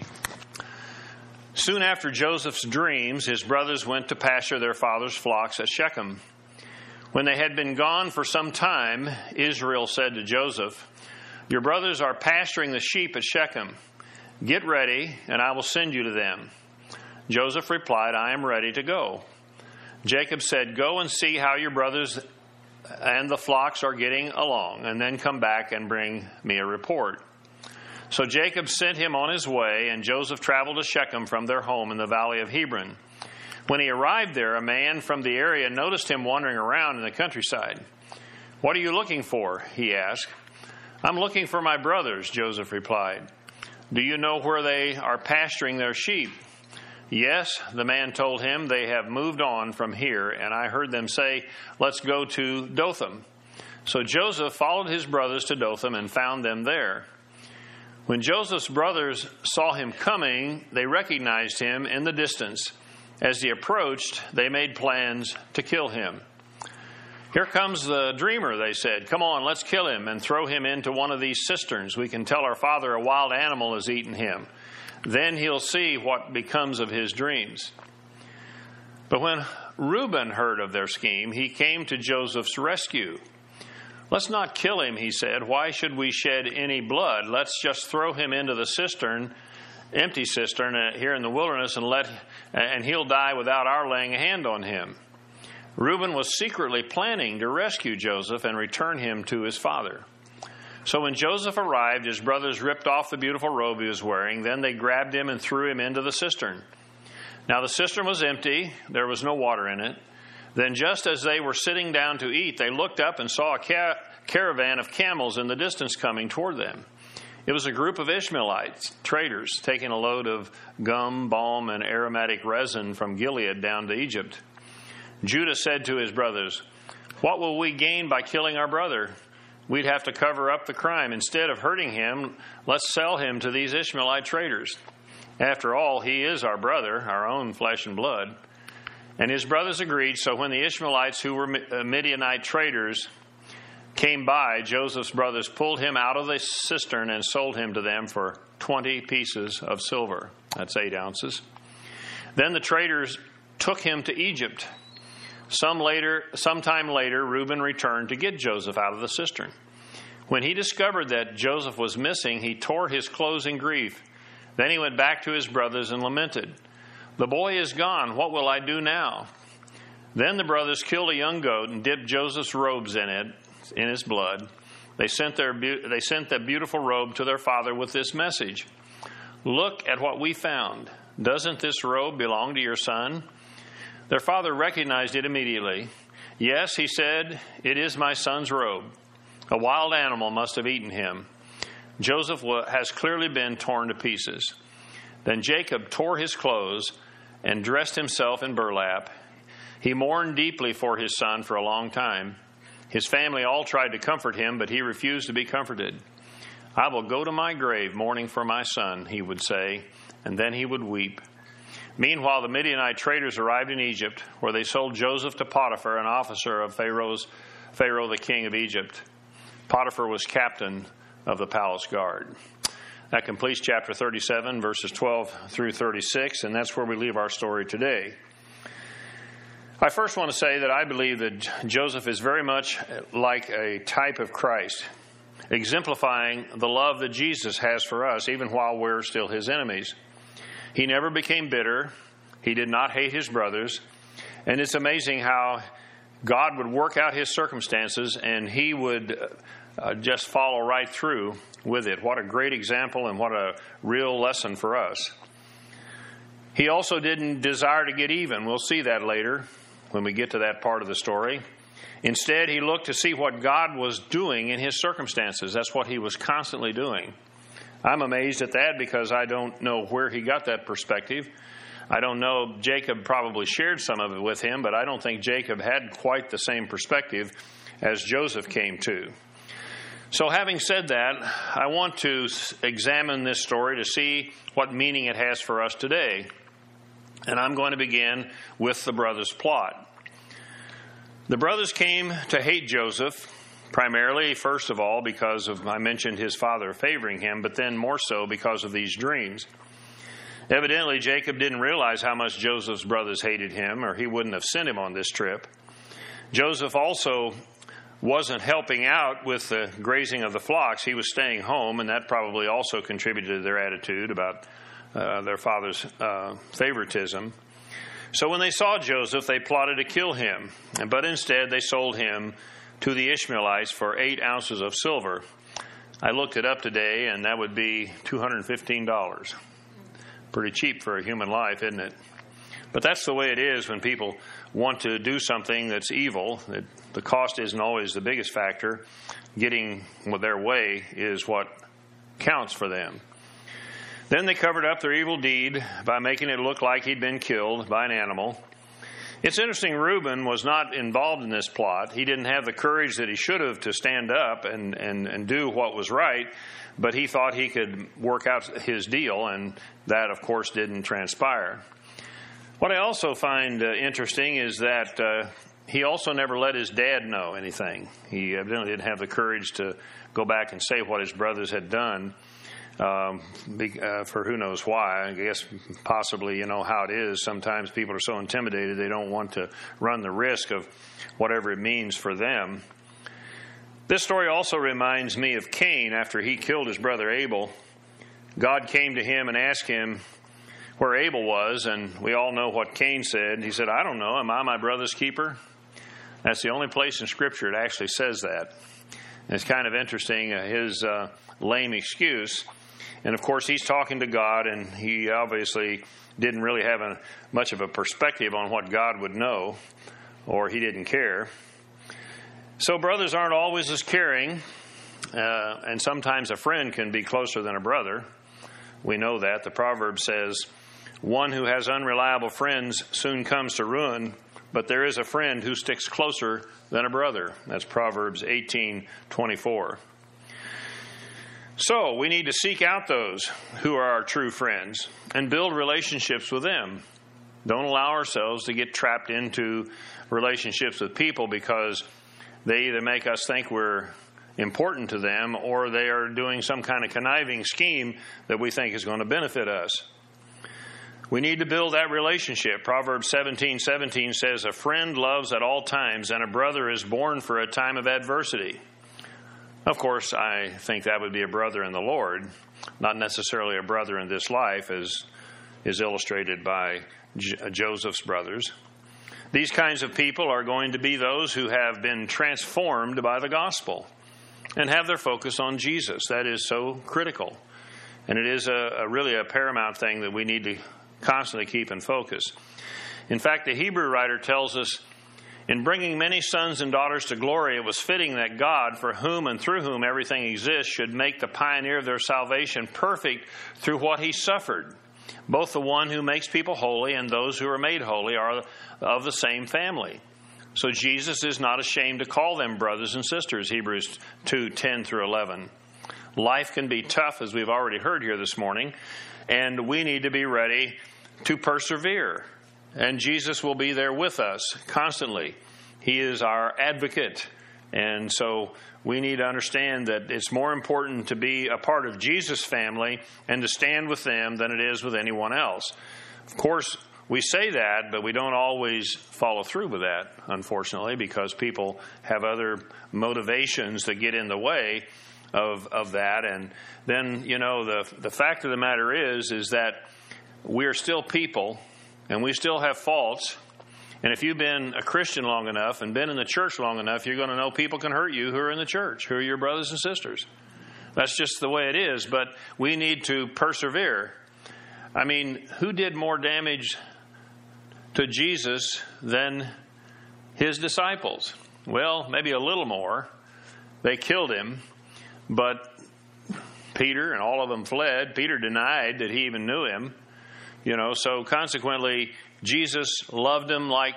Soon after Joseph's dreams, his brothers went to pasture their father's flocks at Shechem. When they had been gone for some time, Israel said to Joseph, "Your brothers are pasturing the sheep at Shechem. Get ready, and I will send you to them." Joseph replied, "I am ready to go." Jacob said, "Go and see how your brothers and the flocks are getting along, and then come back and bring me a report." So Jacob sent him on his way, and Joseph traveled to Shechem from their home in the valley of Hebron. When he arrived there, a man from the area noticed him wandering around in the countryside. "What are you looking for?" he asked. "I'm looking for my brothers," Joseph replied. "Do you know where they are pasturing their sheep?" "Yes," the man told him, "they have moved on from here, and I heard them say, 'Let's go to Dothan.'" So Joseph followed his brothers to Dothan and found them there. When Joseph's brothers saw him coming, they recognized him in the distance. As he approached, they made plans to kill him. "Here comes the dreamer," they said. "Come on, let's kill him and throw him into one of these cisterns. We can tell our father a wild animal has eaten him. Then he'll see what becomes of his dreams." But when Reuben heard of their scheme, he came to Joseph's rescue. "Let's not kill him," he said. "Why should we shed any blood? Let's just throw him into the cistern, empty cistern here in the wilderness, and let and he'll die without our laying a hand on him." Reuben was secretly planning to rescue Joseph and return him to his father. So when Joseph arrived, his brothers ripped off the beautiful robe he was wearing. Then they grabbed him and threw him into the cistern. Now the cistern was empty. There was no water in it. Then just as they were sitting down to eat, they looked up and saw a ca- caravan of camels in the distance coming toward them. It was a group of Ishmaelites, traders, taking a load of gum, balm, and aromatic resin from Gilead down to Egypt. Judah said to his brothers, "What will we gain by killing our brother? We'd have to cover up the crime. Instead of hurting him, let's sell him to these Ishmaelite traders. After all, he is our brother, our own flesh and blood." And his brothers agreed. So when the Ishmaelites, who were Midianite traders, came by, Joseph's brothers pulled him out of the cistern and sold him to them for twenty pieces of silver. That's eight ounces. Then the traders took him to Egypt. Some later, sometime later, Reuben returned to get Joseph out of the cistern. When he discovered that Joseph was missing, he tore his clothes in grief. Then he went back to his brothers and lamented, "The boy is gone. What will I do now?" Then the brothers killed a young goat and dipped Joseph's robes in it, in his blood. They sent their they sent the beautiful robe to their father with this message: "Look at what we found. Doesn't this robe belong to your son?" Their father recognized it immediately. "Yes," he said, "it is my son's robe. A wild animal must have eaten him. Joseph has clearly been torn to pieces." Then Jacob tore his clothes and dressed himself in burlap. He mourned deeply for his son for a long time. His family all tried to comfort him, but he refused to be comforted. "I will go to my grave mourning for my son," he would say, and then he would weep. Meanwhile, the Midianite traders arrived in Egypt, where they sold Joseph to Potiphar, an officer of Pharaoh's, Pharaoh, the king of Egypt. Potiphar was captain of the palace guard. That completes chapter thirty-seven, verses twelve through thirty-six, and that's where we leave our story today. I first want to say that I believe that Joseph is very much like a type of Christ, exemplifying the love that Jesus has for us, even while we're still his enemies. He never became bitter. He did not hate his brothers. And it's amazing how God would work out his circumstances and he would uh, just follow right through with it. What a great example and what a real lesson for us. He also didn't desire to get even. We'll see that later when we get to that part of the story. Instead, he looked to see what God was doing in his circumstances. That's what he was constantly doing. I'm amazed at that because I don't know where he got that perspective. I don't know, Jacob probably shared some of it with him, but I don't think Jacob had quite the same perspective as Joseph came to. So having said that, I want to examine this story to see what meaning it has for us today. And I'm going to begin with the brothers' plot. The brothers came to hate Joseph, primarily, first of all, because of, I mentioned his father favoring him, but then more so because of these dreams. Evidently, Jacob didn't realize how much Joseph's brothers hated him, or he wouldn't have sent him on this trip. Joseph also wasn't helping out with the grazing of the flocks. He was staying home, and that probably also contributed to their attitude about uh, their father's uh, favoritism. So when they saw Joseph, they plotted to kill him, but instead they sold him to the Ishmaelites for eight ounces of silver. I looked it up today, and that would be two hundred fifteen dollars. Pretty cheap for a human life, isn't it? But that's the way it is when people want to do something that's evil. It, the cost isn't always the biggest factor. Getting their way is what counts for them. Then they covered up their evil deed by making it look like he'd been killed by an animal. It's interesting, Reuben was not involved in this plot. He didn't have the courage that he should have to stand up and, and, and do what was right, but he thought he could work out his deal, and that, of course, didn't transpire. What I also find uh, interesting is that uh, he also never let his dad know anything. He evidently didn't have the courage to go back and say what his brothers had done. Um, uh, for who knows why. I guess possibly, you know how it is. Sometimes people are so intimidated they don't want to run the risk of whatever it means for them. This story also reminds me of Cain after he killed his brother Abel. God came to him and asked him where Abel was, and we all know what Cain said. He said, "I don't know. Am I my brother's keeper?" That's the only place in Scripture it actually says that. And it's kind of interesting, uh, his uh, lame excuse. And, of course, he's talking to God, and he obviously didn't really have a, much of a perspective on what God would know, or he didn't care. So brothers aren't always as caring, uh, and sometimes a friend can be closer than a brother. We know that. The proverb says, "One who has unreliable friends soon comes to ruin, but there is a friend who sticks closer than a brother." That's Proverbs eighteen twenty-four. So we need to seek out those who are our true friends and build relationships with them. Don't allow ourselves to get trapped into relationships with people because they either make us think we're important to them or they are doing some kind of conniving scheme that we think is going to benefit us. We need to build that relationship. Proverbs seventeen seventeen says, "A friend loves at all times, and a brother is born for a time of adversity." Of course, I think that would be a brother in the Lord, not necessarily a brother in this life, as is illustrated by J- Joseph's brothers. These kinds of people are going to be those who have been transformed by the gospel and have their focus on Jesus. That is so critical. And it is a, a really a paramount thing that we need to constantly keep in focus. In fact, the Hebrew writer tells us, "In bringing many sons and daughters to glory, it was fitting that God, for whom and through whom everything exists, should make the pioneer of their salvation perfect through what he suffered. Both the one who makes people holy and those who are made holy are of the same family." So Jesus is not ashamed to call them brothers and sisters, Hebrews two ten through eleven. Life can be tough, as we've already heard here this morning, and we need to be ready to persevere. And Jesus will be there with us constantly. He is our advocate. And so we need to understand that it's more important to be a part of Jesus' family and to stand with them than it is with anyone else. Of course, we say that, but we don't always follow through with that, unfortunately, because people have other motivations that get in the way of of that. And then, you know, the the fact of the matter is, is that we're still people and we still have faults. And if you've been a Christian long enough and been in the church long enough, you're going to know people can hurt you who are in the church, who are your brothers and sisters. That's just the way it is. But we need to persevere. I mean, who did more damage to Jesus than his disciples? Well, maybe a little more. They killed him, but Peter and all of them fled. Peter denied that he even knew him. You know, so consequently, Jesus loved them like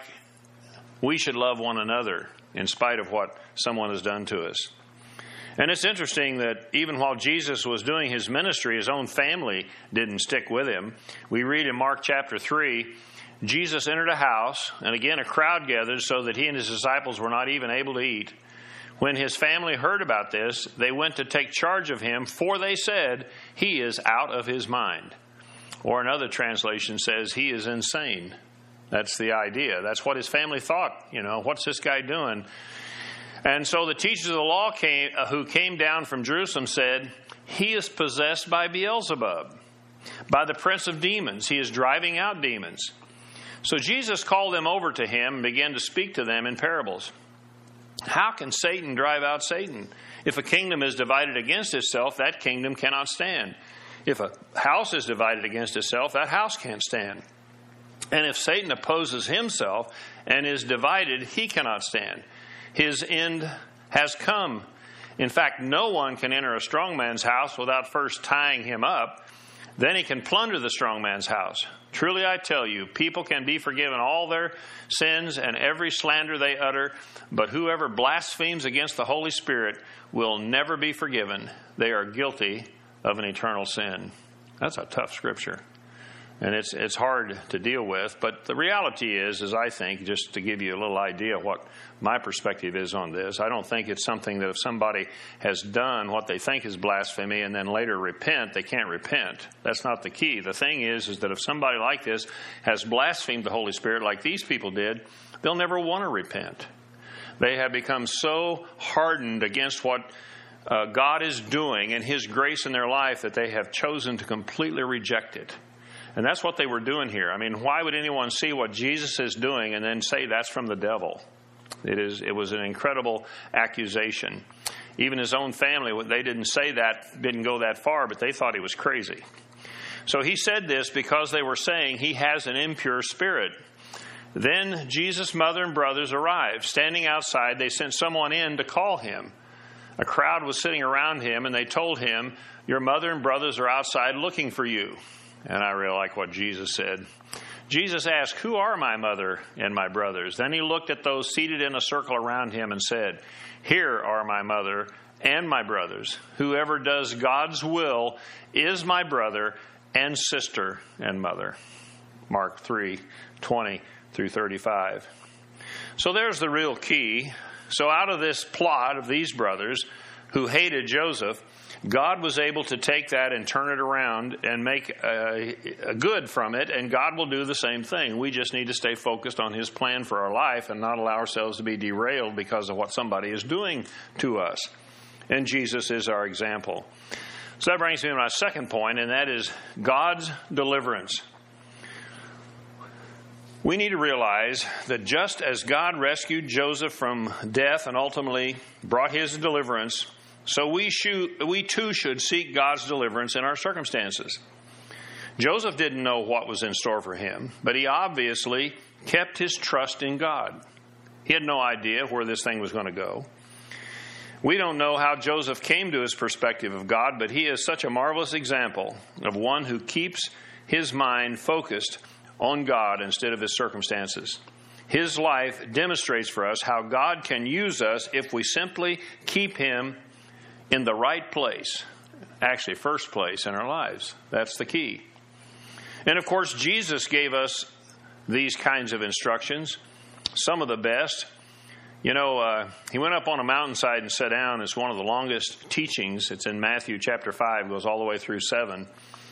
we should love one another in spite of what someone has done to us. And it's interesting that even while Jesus was doing his ministry, his own family didn't stick with him. We read in Mark chapter three, Jesus entered a house, and again a crowd gathered so that he and his disciples were not even able to eat. When his family heard about this, they went to take charge of him, for they said, "He is out of his mind." Or another translation says, "He is insane." That's the idea. That's what his family thought. You know, what's this guy doing? And so the teachers of the law came, uh, who came down from Jerusalem said, "He is possessed by Beelzebub, by the prince of demons. He is driving out demons." So Jesus called them over to him and began to speak to them in parables. "How can Satan drive out Satan? If a kingdom is divided against itself, that kingdom cannot stand. If a house is divided against itself, that house can't stand. And if Satan opposes himself and is divided, he cannot stand. His end has come. In fact, no one can enter a strong man's house without first tying him up. Then he can plunder the strong man's house. Truly I tell you, people can be forgiven all their sins and every slander they utter, but whoever blasphemes against the Holy Spirit will never be forgiven. They are guilty of an eternal sin." That's a tough scripture. And it's it's hard to deal with. But the reality is, is I think, just to give you a little idea of what my perspective is on this, I don't think it's something that if somebody has done what they think is blasphemy and then later repent, they can't repent. That's not the key. The thing is, is that if somebody like this has blasphemed the Holy Spirit like these people did, they'll never want to repent. They have become so hardened against what uh, God is doing and His grace in their life that they have chosen to completely reject it. And that's what they were doing here. I mean, why would anyone see what Jesus is doing and then say that's from the devil? It is. It was an incredible accusation. Even his own family, they didn't say that, didn't go that far, but they thought he was crazy. So he said this because they were saying he has an impure spirit. Then Jesus' mother and brothers arrived. Standing outside, they sent someone in to call him. A crowd was sitting around him, and they told him, "Your mother and brothers are outside looking for you." And I really like what Jesus said. Jesus asked, "Who are my mother and my brothers?" Then he looked at those seated in a circle around him and said, "Here are my mother and my brothers. Whoever does God's will is my brother and sister and mother." Mark three twenty through thirty-five. So there's the real key. So out of this plot of these brothers who hated Joseph, God was able to take that and turn it around and make a, a good from it, and God will do the same thing. We just need to stay focused on His plan for our life and not allow ourselves to be derailed because of what somebody is doing to us. And Jesus is our example. So that brings me to my second point, and that is God's deliverance. We need to realize that just as God rescued Joseph from death and ultimately brought his deliverance, so we, should, we too should seek God's deliverance in our circumstances. Joseph didn't know what was in store for him, but he obviously kept his trust in God. He had no idea where this thing was going to go. We don't know how Joseph came to his perspective of God, but he is such a marvelous example of one who keeps his mind focused on God instead of his circumstances. His life demonstrates for us how God can use us if we simply keep Him in the right place, actually first place in our lives. That's the key. And of course, Jesus gave us these kinds of instructions, some of the best. You know, uh, he went up on a mountainside and sat down. It's one of the longest teachings. It's in Matthew chapter five, goes all the way through seven.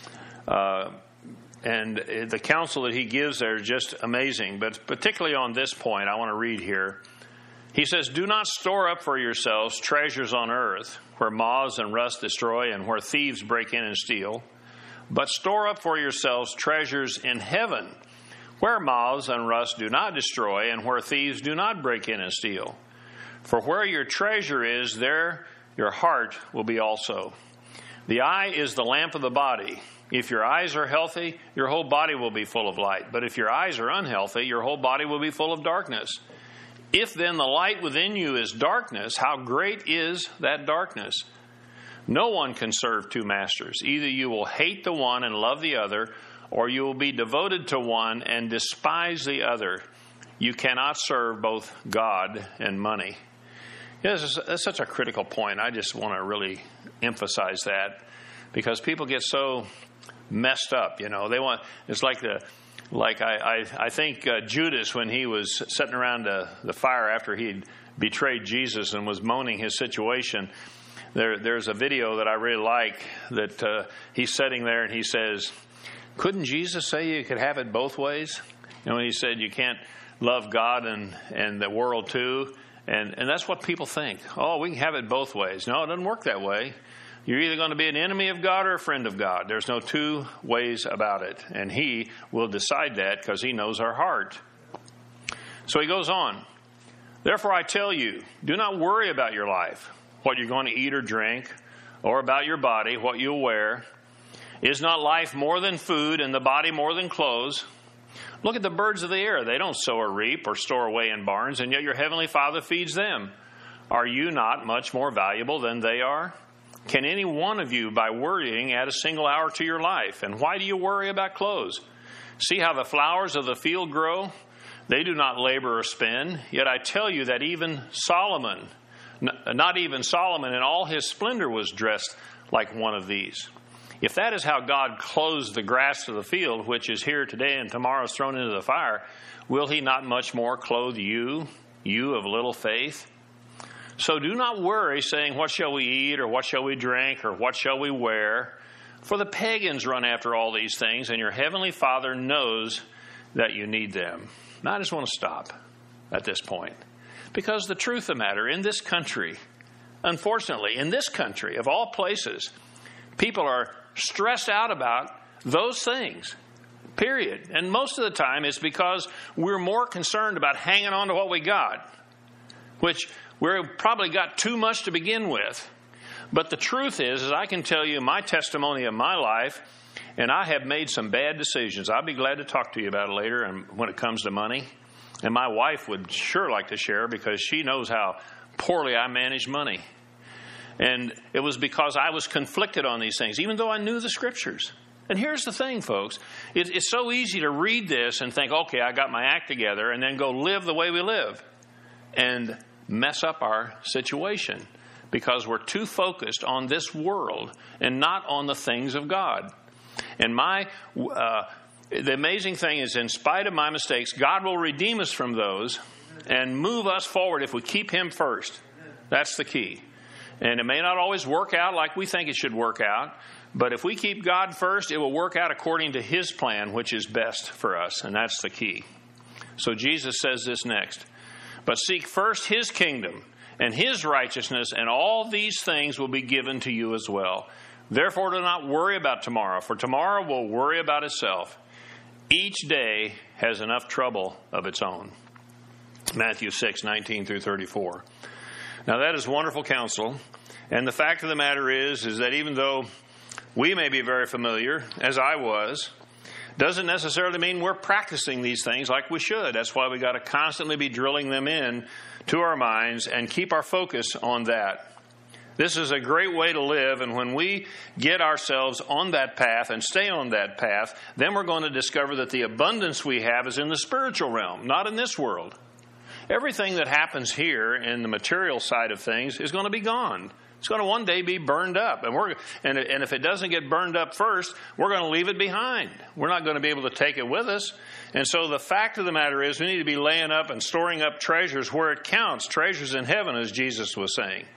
Uh, and the counsel that he gives there is just amazing. But particularly on this point, I want to read here. He says, "Do not store up for yourselves treasures on earth, where moths and rust destroy and where thieves break in and steal. But store up for yourselves treasures in heaven, where moths and rust do not destroy and where thieves do not break in and steal. For where your treasure is, there your heart will be also. The eye is the lamp of the body. If your eyes are healthy, your whole body will be full of light. But if your eyes are unhealthy, your whole body will be full of darkness. If then the light within you is darkness, how great is that darkness? No one can serve two masters. Either you will hate the one and love the other, or you will be devoted to one and despise the other. You cannot serve both God and money." Yes, that's such a critical point. I just want to really emphasize that, because people get so messed up. You know, they want. It's like the, like I, I, I think uh, Judas, when he was sitting around the, the fire after he'd betrayed Jesus and was moaning his situation. There, there's a video that I really like that uh, he's sitting there and he says, "Couldn't Jesus say you could have it both ways?" You know, he said you can't love God and, and the world too. And, and that's what people think. Oh, we can have it both ways. No, it doesn't work that way. You're either going to be an enemy of God or a friend of God. There's no two ways about it. And He will decide that because He knows our heart. So he goes on. "Therefore I tell you, do not worry about your life, what you're going to eat or drink, or about your body, what you'll wear. Is not life more than food, and the body more than clothes? Look at the birds of the air. They don't sow or reap or store away in barns, and yet your heavenly Father feeds them. Are you not much more valuable than they are? Can any one of you, by worrying, add a single hour to your life? And why do you worry about clothes? See how the flowers of the field grow? They do not labor or spin. Yet I tell you that even Solomon, not even Solomon in all his splendor, was dressed like one of these. If that is how God clothes the grass of the field, which is here today and tomorrow is thrown into the fire, will He not much more clothe you, you of little faith? So do not worry, saying, what shall we eat, or what shall we drink, or what shall we wear? For the pagans run after all these things, and your heavenly Father knows that you need them." Now I just want to stop at this point. Because the truth of the matter, in this country, unfortunately, in this country, of all places, people are stressed out about those things, period. And most of the time it's because we're more concerned about hanging on to what we got, which we've probably got too much to begin with. But the truth is, is I can tell you my testimony of my life, and I have made some bad decisions. I'll be glad to talk to you about it later and when it comes to money. And my wife would sure like to share, because she knows how poorly I manage money. And it was because I was conflicted on these things, even though I knew the Scriptures. And here's the thing, folks. It, it's so easy to read this and think, okay, I got my act together, and then go live the way we live and mess up our situation because we're too focused on this world and not on the things of God. And my uh, the amazing thing is, in spite of my mistakes, God will redeem us from those and move us forward if we keep Him first. That's the key. And it may not always work out like we think it should work out. But if we keep God first, it will work out according to His plan, which is best for us. And that's the key. So Jesus says this next. But seek first His kingdom and His righteousness, and all these things will be given to you as well. Therefore, do not worry about tomorrow, for tomorrow will worry about itself. Each day has enough trouble of its own. Matthew six, nineteen through thirty-four. Now that is wonderful counsel. And the fact of the matter is, is that even though we may be very familiar, as I was, doesn't necessarily mean we're practicing these things like we should. That's why we got to constantly be drilling them in to our minds and keep our focus on that. This is a great way to live, and when we get ourselves on that path and stay on that path, then we're going to discover that the abundance we have is in the spiritual realm, not in this world. Everything that happens here in the material side of things is going to be gone. It's going to one day be burned up. And we're and, and if it doesn't get burned up first, we're going to leave it behind. We're not going to be able to take it with us. And so the fact of the matter is we need to be laying up and storing up treasures where it counts, treasures in heaven, as Jesus was saying.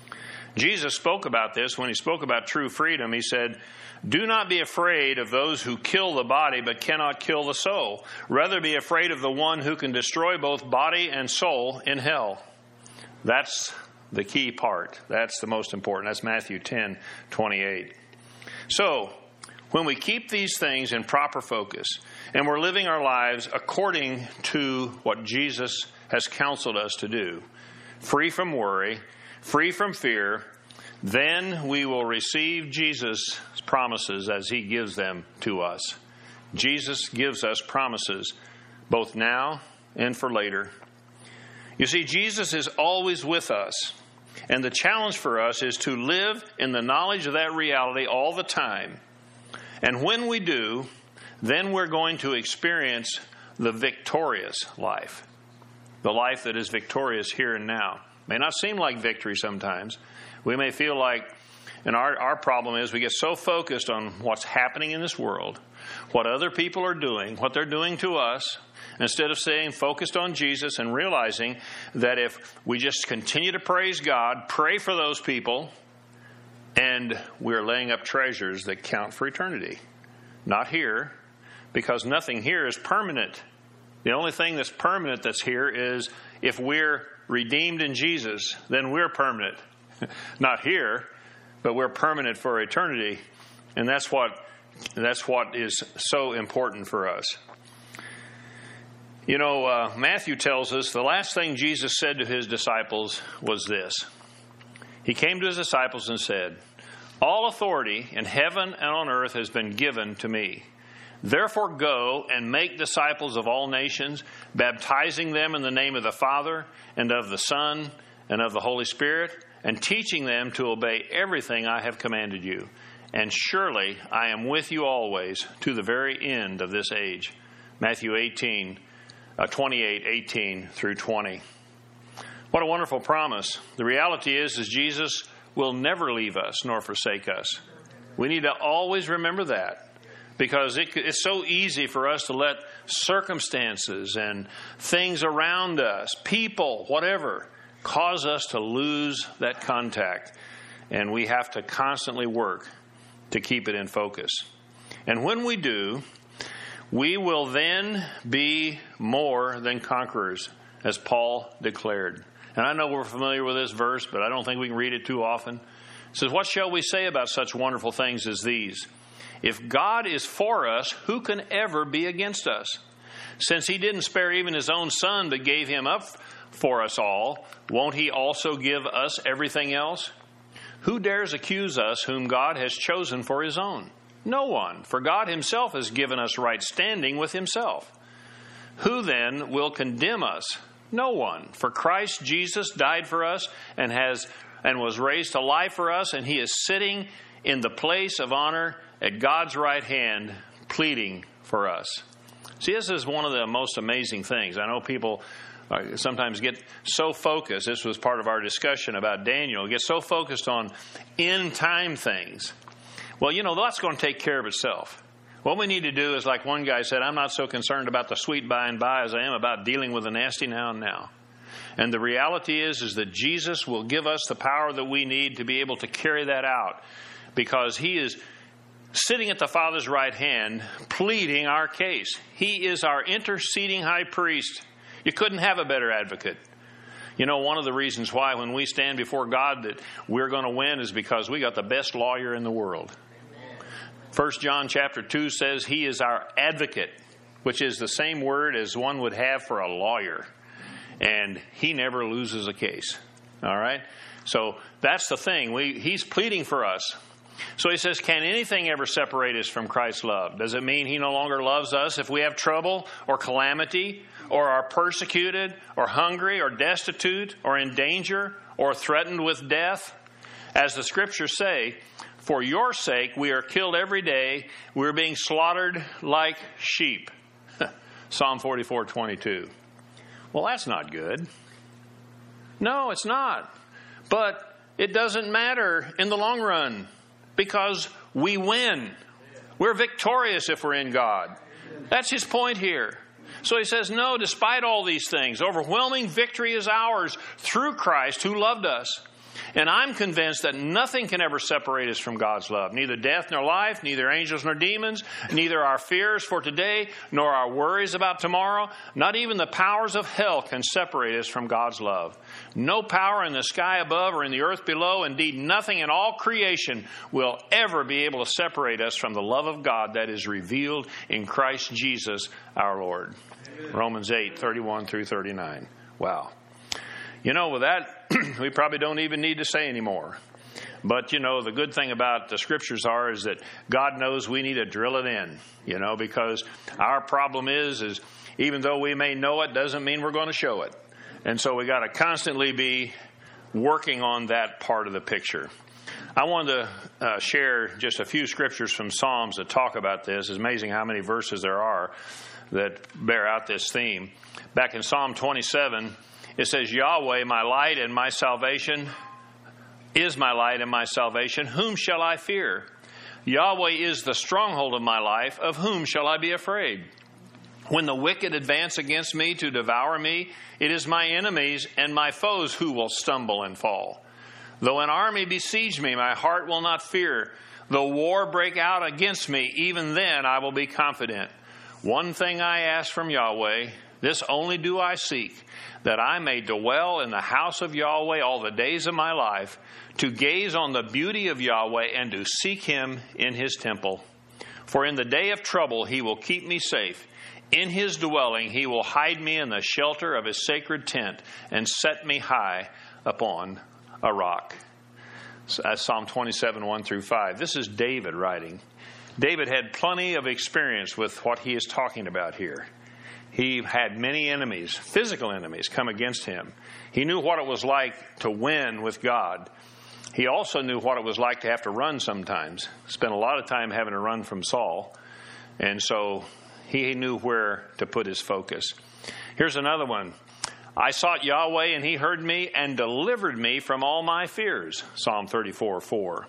Jesus spoke about this when He spoke about true freedom. He said, do not be afraid of those who kill the body but cannot kill the soul. Rather be afraid of the one who can destroy both body and soul in hell. That's the key part. That's the most important. That's Matthew ten, twenty-eight. So, when we keep these things in proper focus and we're living our lives according to what Jesus has counseled us to do, free from worry, free from fear, then we will receive Jesus' promises as He gives them to us. Jesus gives us promises both now and for later. You see, Jesus is always with us. And the challenge for us is to live in the knowledge of that reality all the time. And when we do, then we're going to experience the victorious life. The life that is victorious here and now. May not seem like victory sometimes. We may feel like, and our, our problem is we get so focused on what's happening in this world, what other people are doing, what they're doing to us, instead of staying focused on Jesus and realizing that if we just continue to praise God, pray for those people, and we're laying up treasures that count for eternity. Not here, because nothing here is permanent. The only thing that's permanent that's here is if we're redeemed in Jesus, then we're permanent. Not here, but we're permanent for eternity. And that's what that's what is so important for us. You know, uh, Matthew tells us the last thing Jesus said to His disciples was this. He came to His disciples and said, all authority in heaven and on earth has been given to me. Therefore go and make disciples of all nations, baptizing them in the name of the Father and of the Son and of the Holy Spirit, and teaching them to obey everything I have commanded you. And surely I am with you always to the very end of this age. Matthew eighteen, uh, twenty-eight, eighteen through twenty. What a wonderful promise. The reality is, is Jesus will never leave us nor forsake us. We need to always remember that. Because it, it's so easy for us to let circumstances and things around us, people, whatever, cause us to lose that contact. And we have to constantly work to keep it in focus. And when we do, we will then be more than conquerors, as Paul declared. And I know we're familiar with this verse, but I don't think we can read it too often. It says, what shall we say about such wonderful things as these? If God is for us, who can ever be against us? Since He didn't spare even His own Son, but gave Him up for us all, won't He also give us everything else? Who dares accuse us whom God has chosen for His own? No one, for God Himself has given us right standing with Himself. Who then will condemn us? No one, for Christ Jesus died for us and has and was raised to life for us, and He is sitting in the place of honor at God's right hand, pleading for us. See, this is one of the most amazing things. I know people uh, sometimes get so focused. This was part of our discussion about Daniel. Get so focused on end time things. Well, you know, that's going to take care of itself. What we need to do is, like one guy said, I'm not so concerned about the sweet by and by as I am about dealing with the nasty now and now. And the reality is, is that Jesus will give us the power that we need to be able to carry that out, because He is sitting at the Father's right hand, pleading our case. He is our interceding high priest. You couldn't have a better advocate. You know, one of the reasons why when we stand before God that we're going to win is because we got the best lawyer in the world. First John chapter two says He is our advocate, which is the same word as one would have for a lawyer. And He never loses a case. All right? So that's the thing. We, he's pleading for us. So He says, can anything ever separate us from Christ's love? Does it mean He no longer loves us if we have trouble or calamity, or are persecuted or hungry or destitute or in danger or threatened with death? As the Scriptures say, for your sake we are killed every day. We're being slaughtered like sheep. Psalm forty-four twenty-two. Well, that's not good. No, it's not. But it doesn't matter in the long run, because we win. We're victorious if we're in God. That's His point here. So He says, no, despite all these things, overwhelming victory is ours through Christ who loved us. And I'm convinced that nothing can ever separate us from God's love. Neither death nor life, neither angels nor demons, neither our fears for today, nor our worries about tomorrow, not even the powers of hell can separate us from God's love. No power in the sky above or in the earth below, indeed nothing in all creation will ever be able to separate us from the love of God that is revealed in Christ Jesus our Lord. Amen. Romans eight, thirty-one through thirty-nine. Wow. You know, with that, we probably don't even need to say anymore. But, you know, the good thing about the Scriptures are is that God knows we need to drill it in, you know, because our problem is, is even though we may know it, doesn't mean we're going to show it. And so we got to constantly be working on that part of the picture. I wanted to uh, share just a few scriptures from Psalms that talk about this. It's amazing how many verses there are that bear out this theme. Back in Psalm twenty-seven, it says, Yahweh, my light and my salvation, is my light and my salvation. Whom shall I fear? Yahweh is the stronghold of my life. Of whom shall I be afraid? When the wicked advance against me to devour me, it is my enemies and my foes who will stumble and fall. Though an army besiege me, my heart will not fear. Though war break out against me, even then I will be confident. One thing I ask from Yahweh, this only do I seek, that I may dwell in the house of Yahweh all the days of my life, to gaze on the beauty of Yahweh and to seek Him in His temple. For in the day of trouble He will keep me safe. In His dwelling He will hide me in the shelter of His sacred tent and set me high upon a rock. That's Psalm twenty-seven, one through five. This is David writing. David had plenty of experience with what he is talking about here. He had many enemies, physical enemies, come against him. He knew what it was like to win with God. He also knew what it was like to have to run sometimes. Spent a lot of time having to run from Saul. And so he knew where to put his focus. Here's another one. I sought Yahweh, and He heard me and delivered me from all my fears. Psalm thirty-four, four.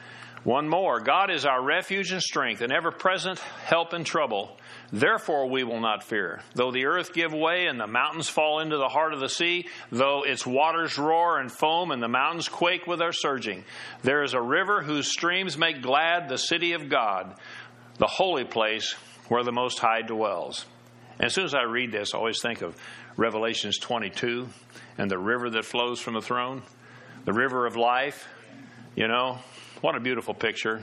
One more. God is our refuge and strength, an ever-present help in trouble. Therefore we will not fear. Though the earth give way and the mountains fall into the heart of the sea, though its waters roar and foam and the mountains quake with their surging, there is a river whose streams make glad the city of God, the holy place where the Most High dwells. And as soon as I read this, I always think of Revelations twenty-two and the river that flows from the throne, the river of life. You know, what a beautiful picture.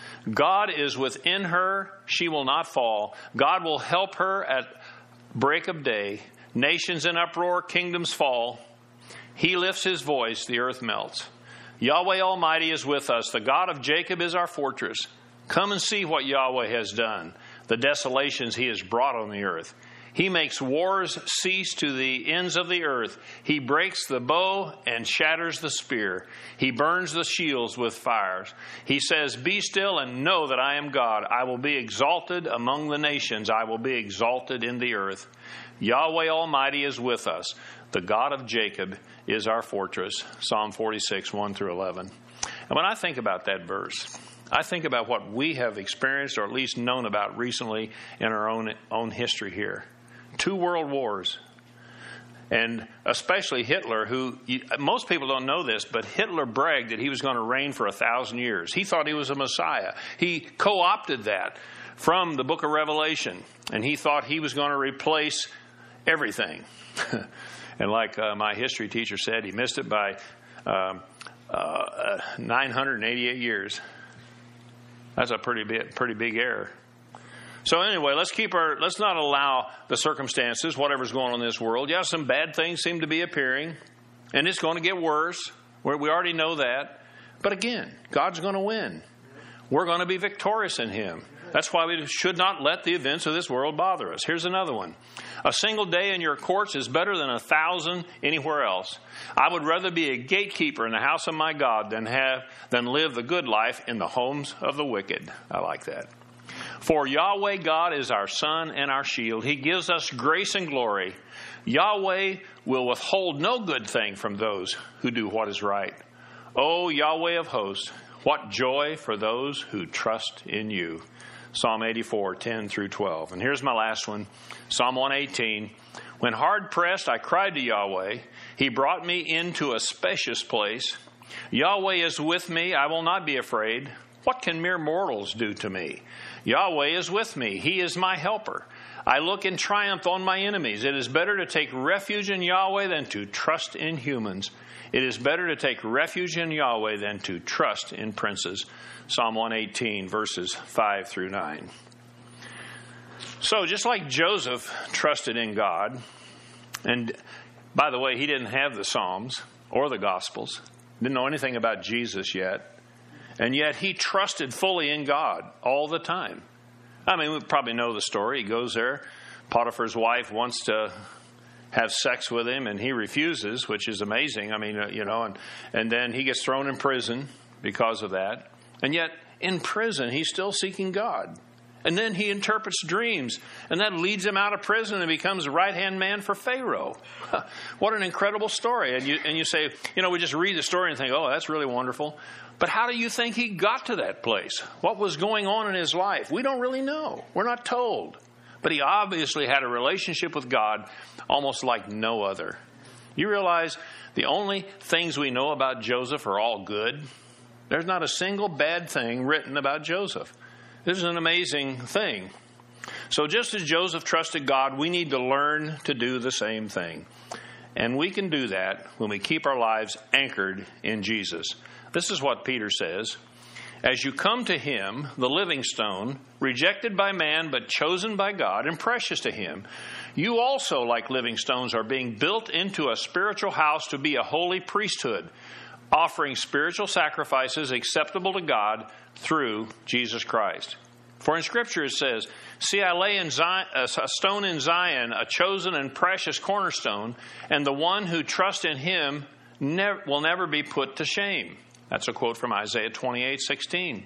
God is within her. She will not fall. God will help her at break of day. Nations in uproar, kingdoms fall. He lifts His voice, the earth melts. Yahweh Almighty is with us. The God of Jacob is our fortress. Come and see what Yahweh has done, the desolations He has brought on the earth. He makes wars cease to the ends of the earth. He breaks the bow and shatters the spear. He burns the shields with fires. He says, be still and know that I am God. I will be exalted among the nations. I will be exalted in the earth. Yahweh Almighty is with us. The God of Jacob is our fortress. Psalm forty-six, one through eleven. And when I think about that verse, I think about what we have experienced or at least known about recently in our own, own history here. Two world wars. And especially Hitler, who, most people don't know this, but Hitler bragged that he was going to reign for a thousand years. He thought he was a Messiah. He co-opted that from the book of Revelation, and he thought he was going to replace everything. And like uh, my history teacher said, he missed it by um, uh, nine hundred eighty-eight years. That's a pretty big, pretty big error. So anyway, let's keep our, let's not allow the circumstances, whatever's going on in this world. Yeah, some bad things seem to be appearing, and it's going to get worse. We already know that. But again, God's going to win. We're going to be victorious in Him. That's why we should not let the events of this world bother us. Here's another one. A single day in your courts is better than a thousand anywhere else. I would rather be a gatekeeper in the house of my God than have than live the good life in the homes of the wicked. I like that. For Yahweh God is our sun and our shield. He gives us grace and glory. Yahweh will withhold no good thing from those who do what is right. O Yahweh of hosts, what joy for those who trust in you. Psalm eighty-four, ten through twelve. And here's my last one. Psalm one eighteen. When hard pressed, I cried to Yahweh. He brought me into a spacious place. Yahweh is with me. I will not be afraid. What can mere mortals do to me? Yahweh is with me. He is my helper. I look in triumph on my enemies. It is better to take refuge in Yahweh than to trust in humans. It is better to take refuge in Yahweh than to trust in princes. Psalm one eighteen, verses five through nine. So just like Joseph trusted in God, and by the way, he didn't have the Psalms or the Gospels, didn't know anything about Jesus yet, and yet he trusted fully in God all the time. I mean, we probably know the story. He goes there. Potiphar's wife wants to have sex with him, and he refuses, which is amazing. I mean, uh, you know, and, and then he gets thrown in prison because of that. And yet, in prison, he's still seeking God. And then he interprets dreams, and that leads him out of prison and becomes a right-hand man for Pharaoh. What an incredible story. And you, and you say, you know, we just read the story and think, oh, that's really wonderful. But how do you think he got to that place? What was going on in his life? We don't really know. We're not told. But he obviously had a relationship with God almost like no other. You realize the only things we know about Joseph are all good? There's not a single bad thing written about Joseph. This is an amazing thing. So just as Joseph trusted God, we need to learn to do the same thing. And we can do that when we keep our lives anchored in Jesus. This is what Peter says. As you come to Him, the living stone, rejected by man but chosen by God and precious to Him, you also, like living stones, are being built into a spiritual house to be a holy priesthood, offering spiritual sacrifices acceptable to God through Jesus Christ. For in Scripture it says, see, I lay in Zion, a stone in Zion, a chosen and precious cornerstone, and the one who trusts in Him never, will never be put to shame. That's a quote from Isaiah twenty-eight sixteen.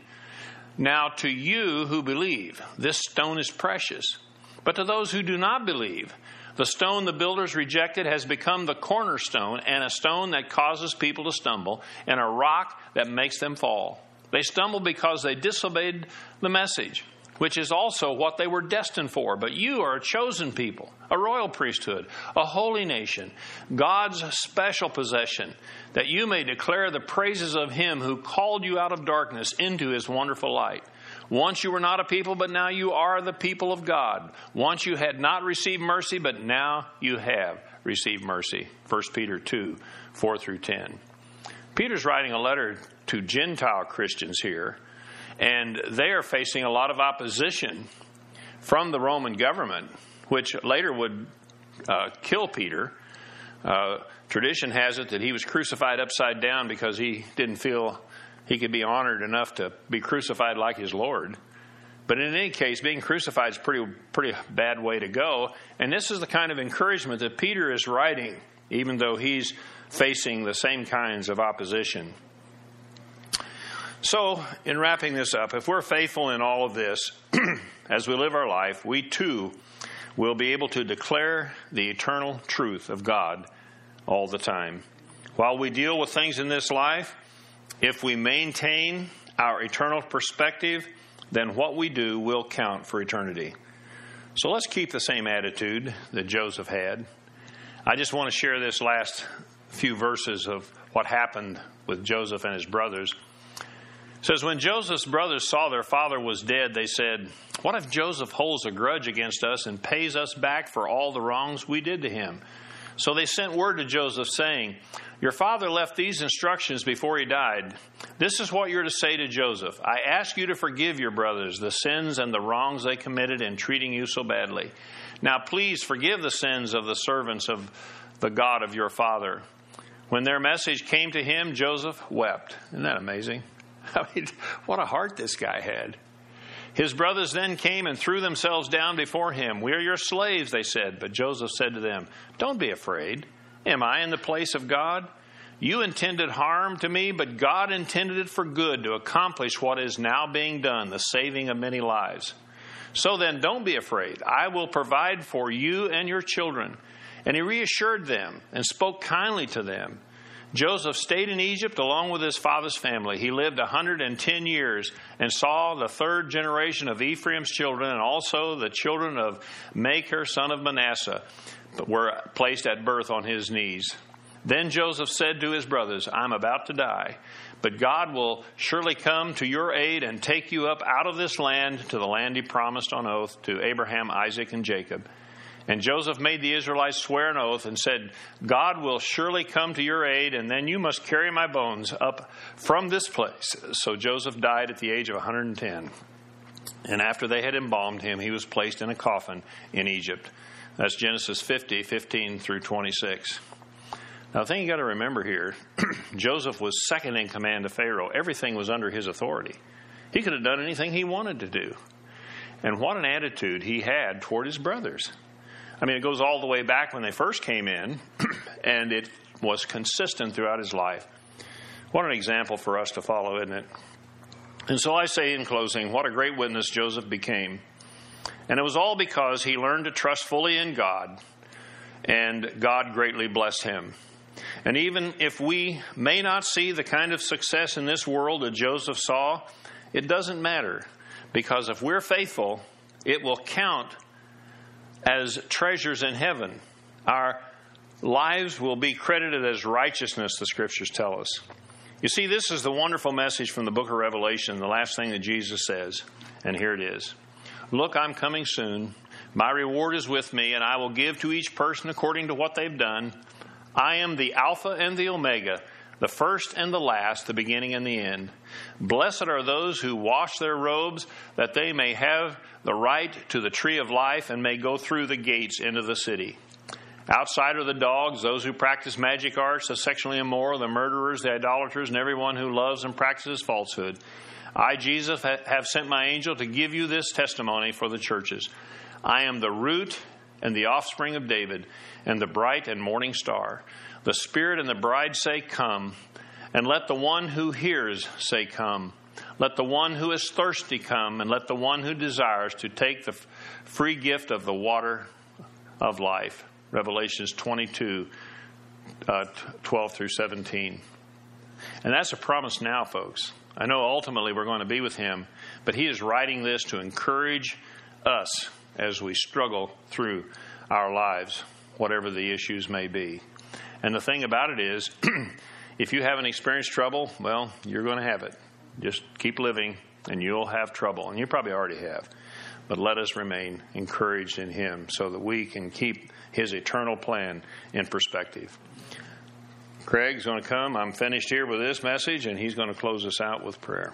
Now to you who believe, this stone is precious. But to those who do not believe, the stone the builders rejected has become the cornerstone, and a stone that causes people to stumble, and a rock that makes them fall. They stumble because they disobeyed the message, which is also what they were destined for. But you are a chosen people, a royal priesthood, a holy nation, God's special possession, that you may declare the praises of Him who called you out of darkness into His wonderful light. Once you were not a people, but now you are the people of God. Once you had not received mercy, but now you have received mercy. First Peter two, four through ten. Peter's writing a letter to Gentile Christians here, and they are facing a lot of opposition from the Roman government, which later would uh, kill Peter. Uh, tradition has it that he was crucified upside down because he didn't feel he could be honored enough to be crucified like his Lord. But in any case, being crucified is a pretty, pretty bad way to go. And this is the kind of encouragement that Peter is writing, even though he's facing the same kinds of opposition. So, in wrapping this up, if we're faithful in all of this, as we live our life, we too will be able to declare the eternal truth of God all the time. While we deal with things in this life, if we maintain our eternal perspective, then what we do will count for eternity. So let's keep the same attitude that Joseph had. I just want to share this last few verses of what happened with Joseph and his brothers. It says, when Joseph's brothers saw their father was dead, they said, what if Joseph holds a grudge against us and pays us back for all the wrongs we did to him? So they sent word to Joseph saying, your father left these instructions before he died. This is what you're to say to Joseph. I ask you to forgive your brothers the sins and the wrongs they committed in treating you so badly. Now please forgive the sins of the servants of the God of your father. When their message came to him, Joseph wept. Isn't that amazing? I mean, what a heart this guy had. His brothers then came and threw themselves down before him. We are your slaves, they said. But Joseph said to them, don't be afraid. Am I in the place of God? You intended harm to me, but God intended it for good to accomplish what is now being done, the saving of many lives. So then, don't be afraid. I will provide for you and your children. And he reassured them and spoke kindly to them. Joseph stayed in Egypt along with his father's family. He lived one hundred ten years and saw the third generation of Ephraim's children and also the children of Machir, son of Manasseh, were placed at birth on his knees. Then Joseph said to his brothers, I'm about to die, but God will surely come to your aid and take you up out of this land to the land he promised on oath to Abraham, Isaac, and Jacob. And Joseph made the Israelites swear an oath and said, God will surely come to your aid, and then you must carry my bones up from this place. So Joseph died at the age of one hundred ten. And after they had embalmed him, he was placed in a coffin in Egypt. That's Genesis fifty, fifteen through twenty-six. Now, the thing you got to remember here, Joseph was second in command to Pharaoh. Everything was under his authority. He could have done anything he wanted to do. And what an attitude he had toward his brothers. I mean, it goes all the way back when they first came in, and it was consistent throughout his life. What an example for us to follow, isn't it? And so I say in closing, what a great witness Joseph became. And it was all because he learned to trust fully in God, and God greatly blessed him. And even if we may not see the kind of success in this world that Joseph saw, it doesn't matter, because if we're faithful, it will count as treasures in heaven. Our lives will be credited as righteousness, the scriptures tell us. You see, this is the wonderful message from the book of Revelation, the last thing that Jesus says, and here it is. Look, I'm coming soon. My reward is with me, and I will give to each person according to what they've done. I am the Alpha and the Omega, the first and the last, the beginning and the end. Blessed are those who wash their robes, that they may have the right to the tree of life and may go through the gates into the city. Outside are the dogs, those who practice magic arts, the sexually immoral, the murderers, the idolaters, and everyone who loves and practices falsehood. I, Jesus, have sent my angel to give you this testimony for the churches. I am the root and the offspring of David, and the bright and morning star. The Spirit and the bride say, come. And let the one who hears say, come. Let the one who is thirsty come, and let the one who desires to take the free gift of the water of life. Revelations twenty-two, uh, twelve through seventeen. And that's a promise now, folks. I know ultimately we're going to be with him, but he is writing this to encourage us as we struggle through our lives, whatever the issues may be. And the thing about it is, if you haven't experienced trouble, well, you're going to have it. Just keep living and you'll have trouble. And you probably already have. But let us remain encouraged in him so that we can keep his eternal plan in perspective. Craig's going to come. I'm finished here with this message, and he's going to close us out with prayer.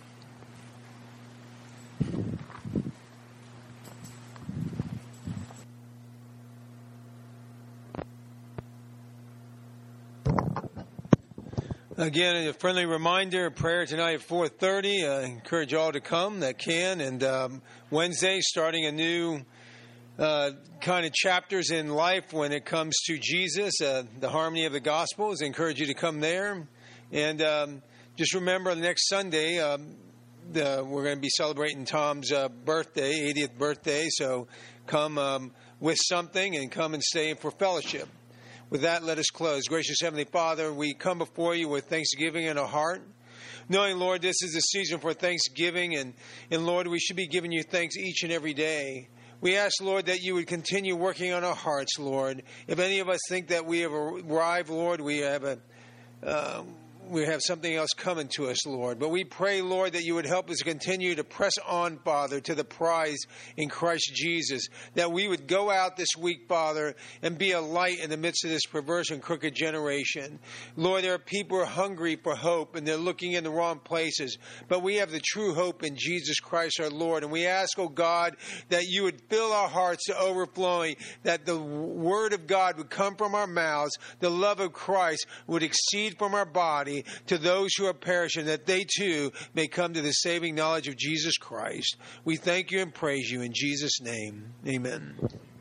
Again, a friendly reminder, prayer tonight at four thirty. I encourage all to come that can. And um, Wednesday, starting a new uh, kind of chapters in life when it comes to Jesus, uh, the harmony of the Gospels. I encourage you to come there. And um, just remember, next Sunday, um, the, we're going to be celebrating Tom's uh, birthday, eightieth birthday. So come um, with something and come and stay for fellowship. With that, let us close. Gracious Heavenly Father, we come before you with thanksgiving in our heart, knowing, Lord, this is the season for thanksgiving, and, and Lord, we should be giving you thanks each and every day. We ask, Lord, that you would continue working on our hearts, Lord. If any of us think that we have arrived, Lord, we have a... Uh, we have something else coming to us, Lord. But we pray, Lord, that you would help us continue to press on, Father, to the prize in Christ Jesus. That we would go out this week, Father, and be a light in the midst of this perverse and crooked generation. Lord, there are people who are hungry for hope, and they're looking in the wrong places. But we have the true hope in Jesus Christ our Lord. And we ask, oh God, that you would fill our hearts to overflowing, that the word of God would come from our mouths, the love of Christ would exceed from our body, to those who are perishing, that they too may come to the saving knowledge of Jesus Christ. We thank you and praise you in Jesus' name. Amen.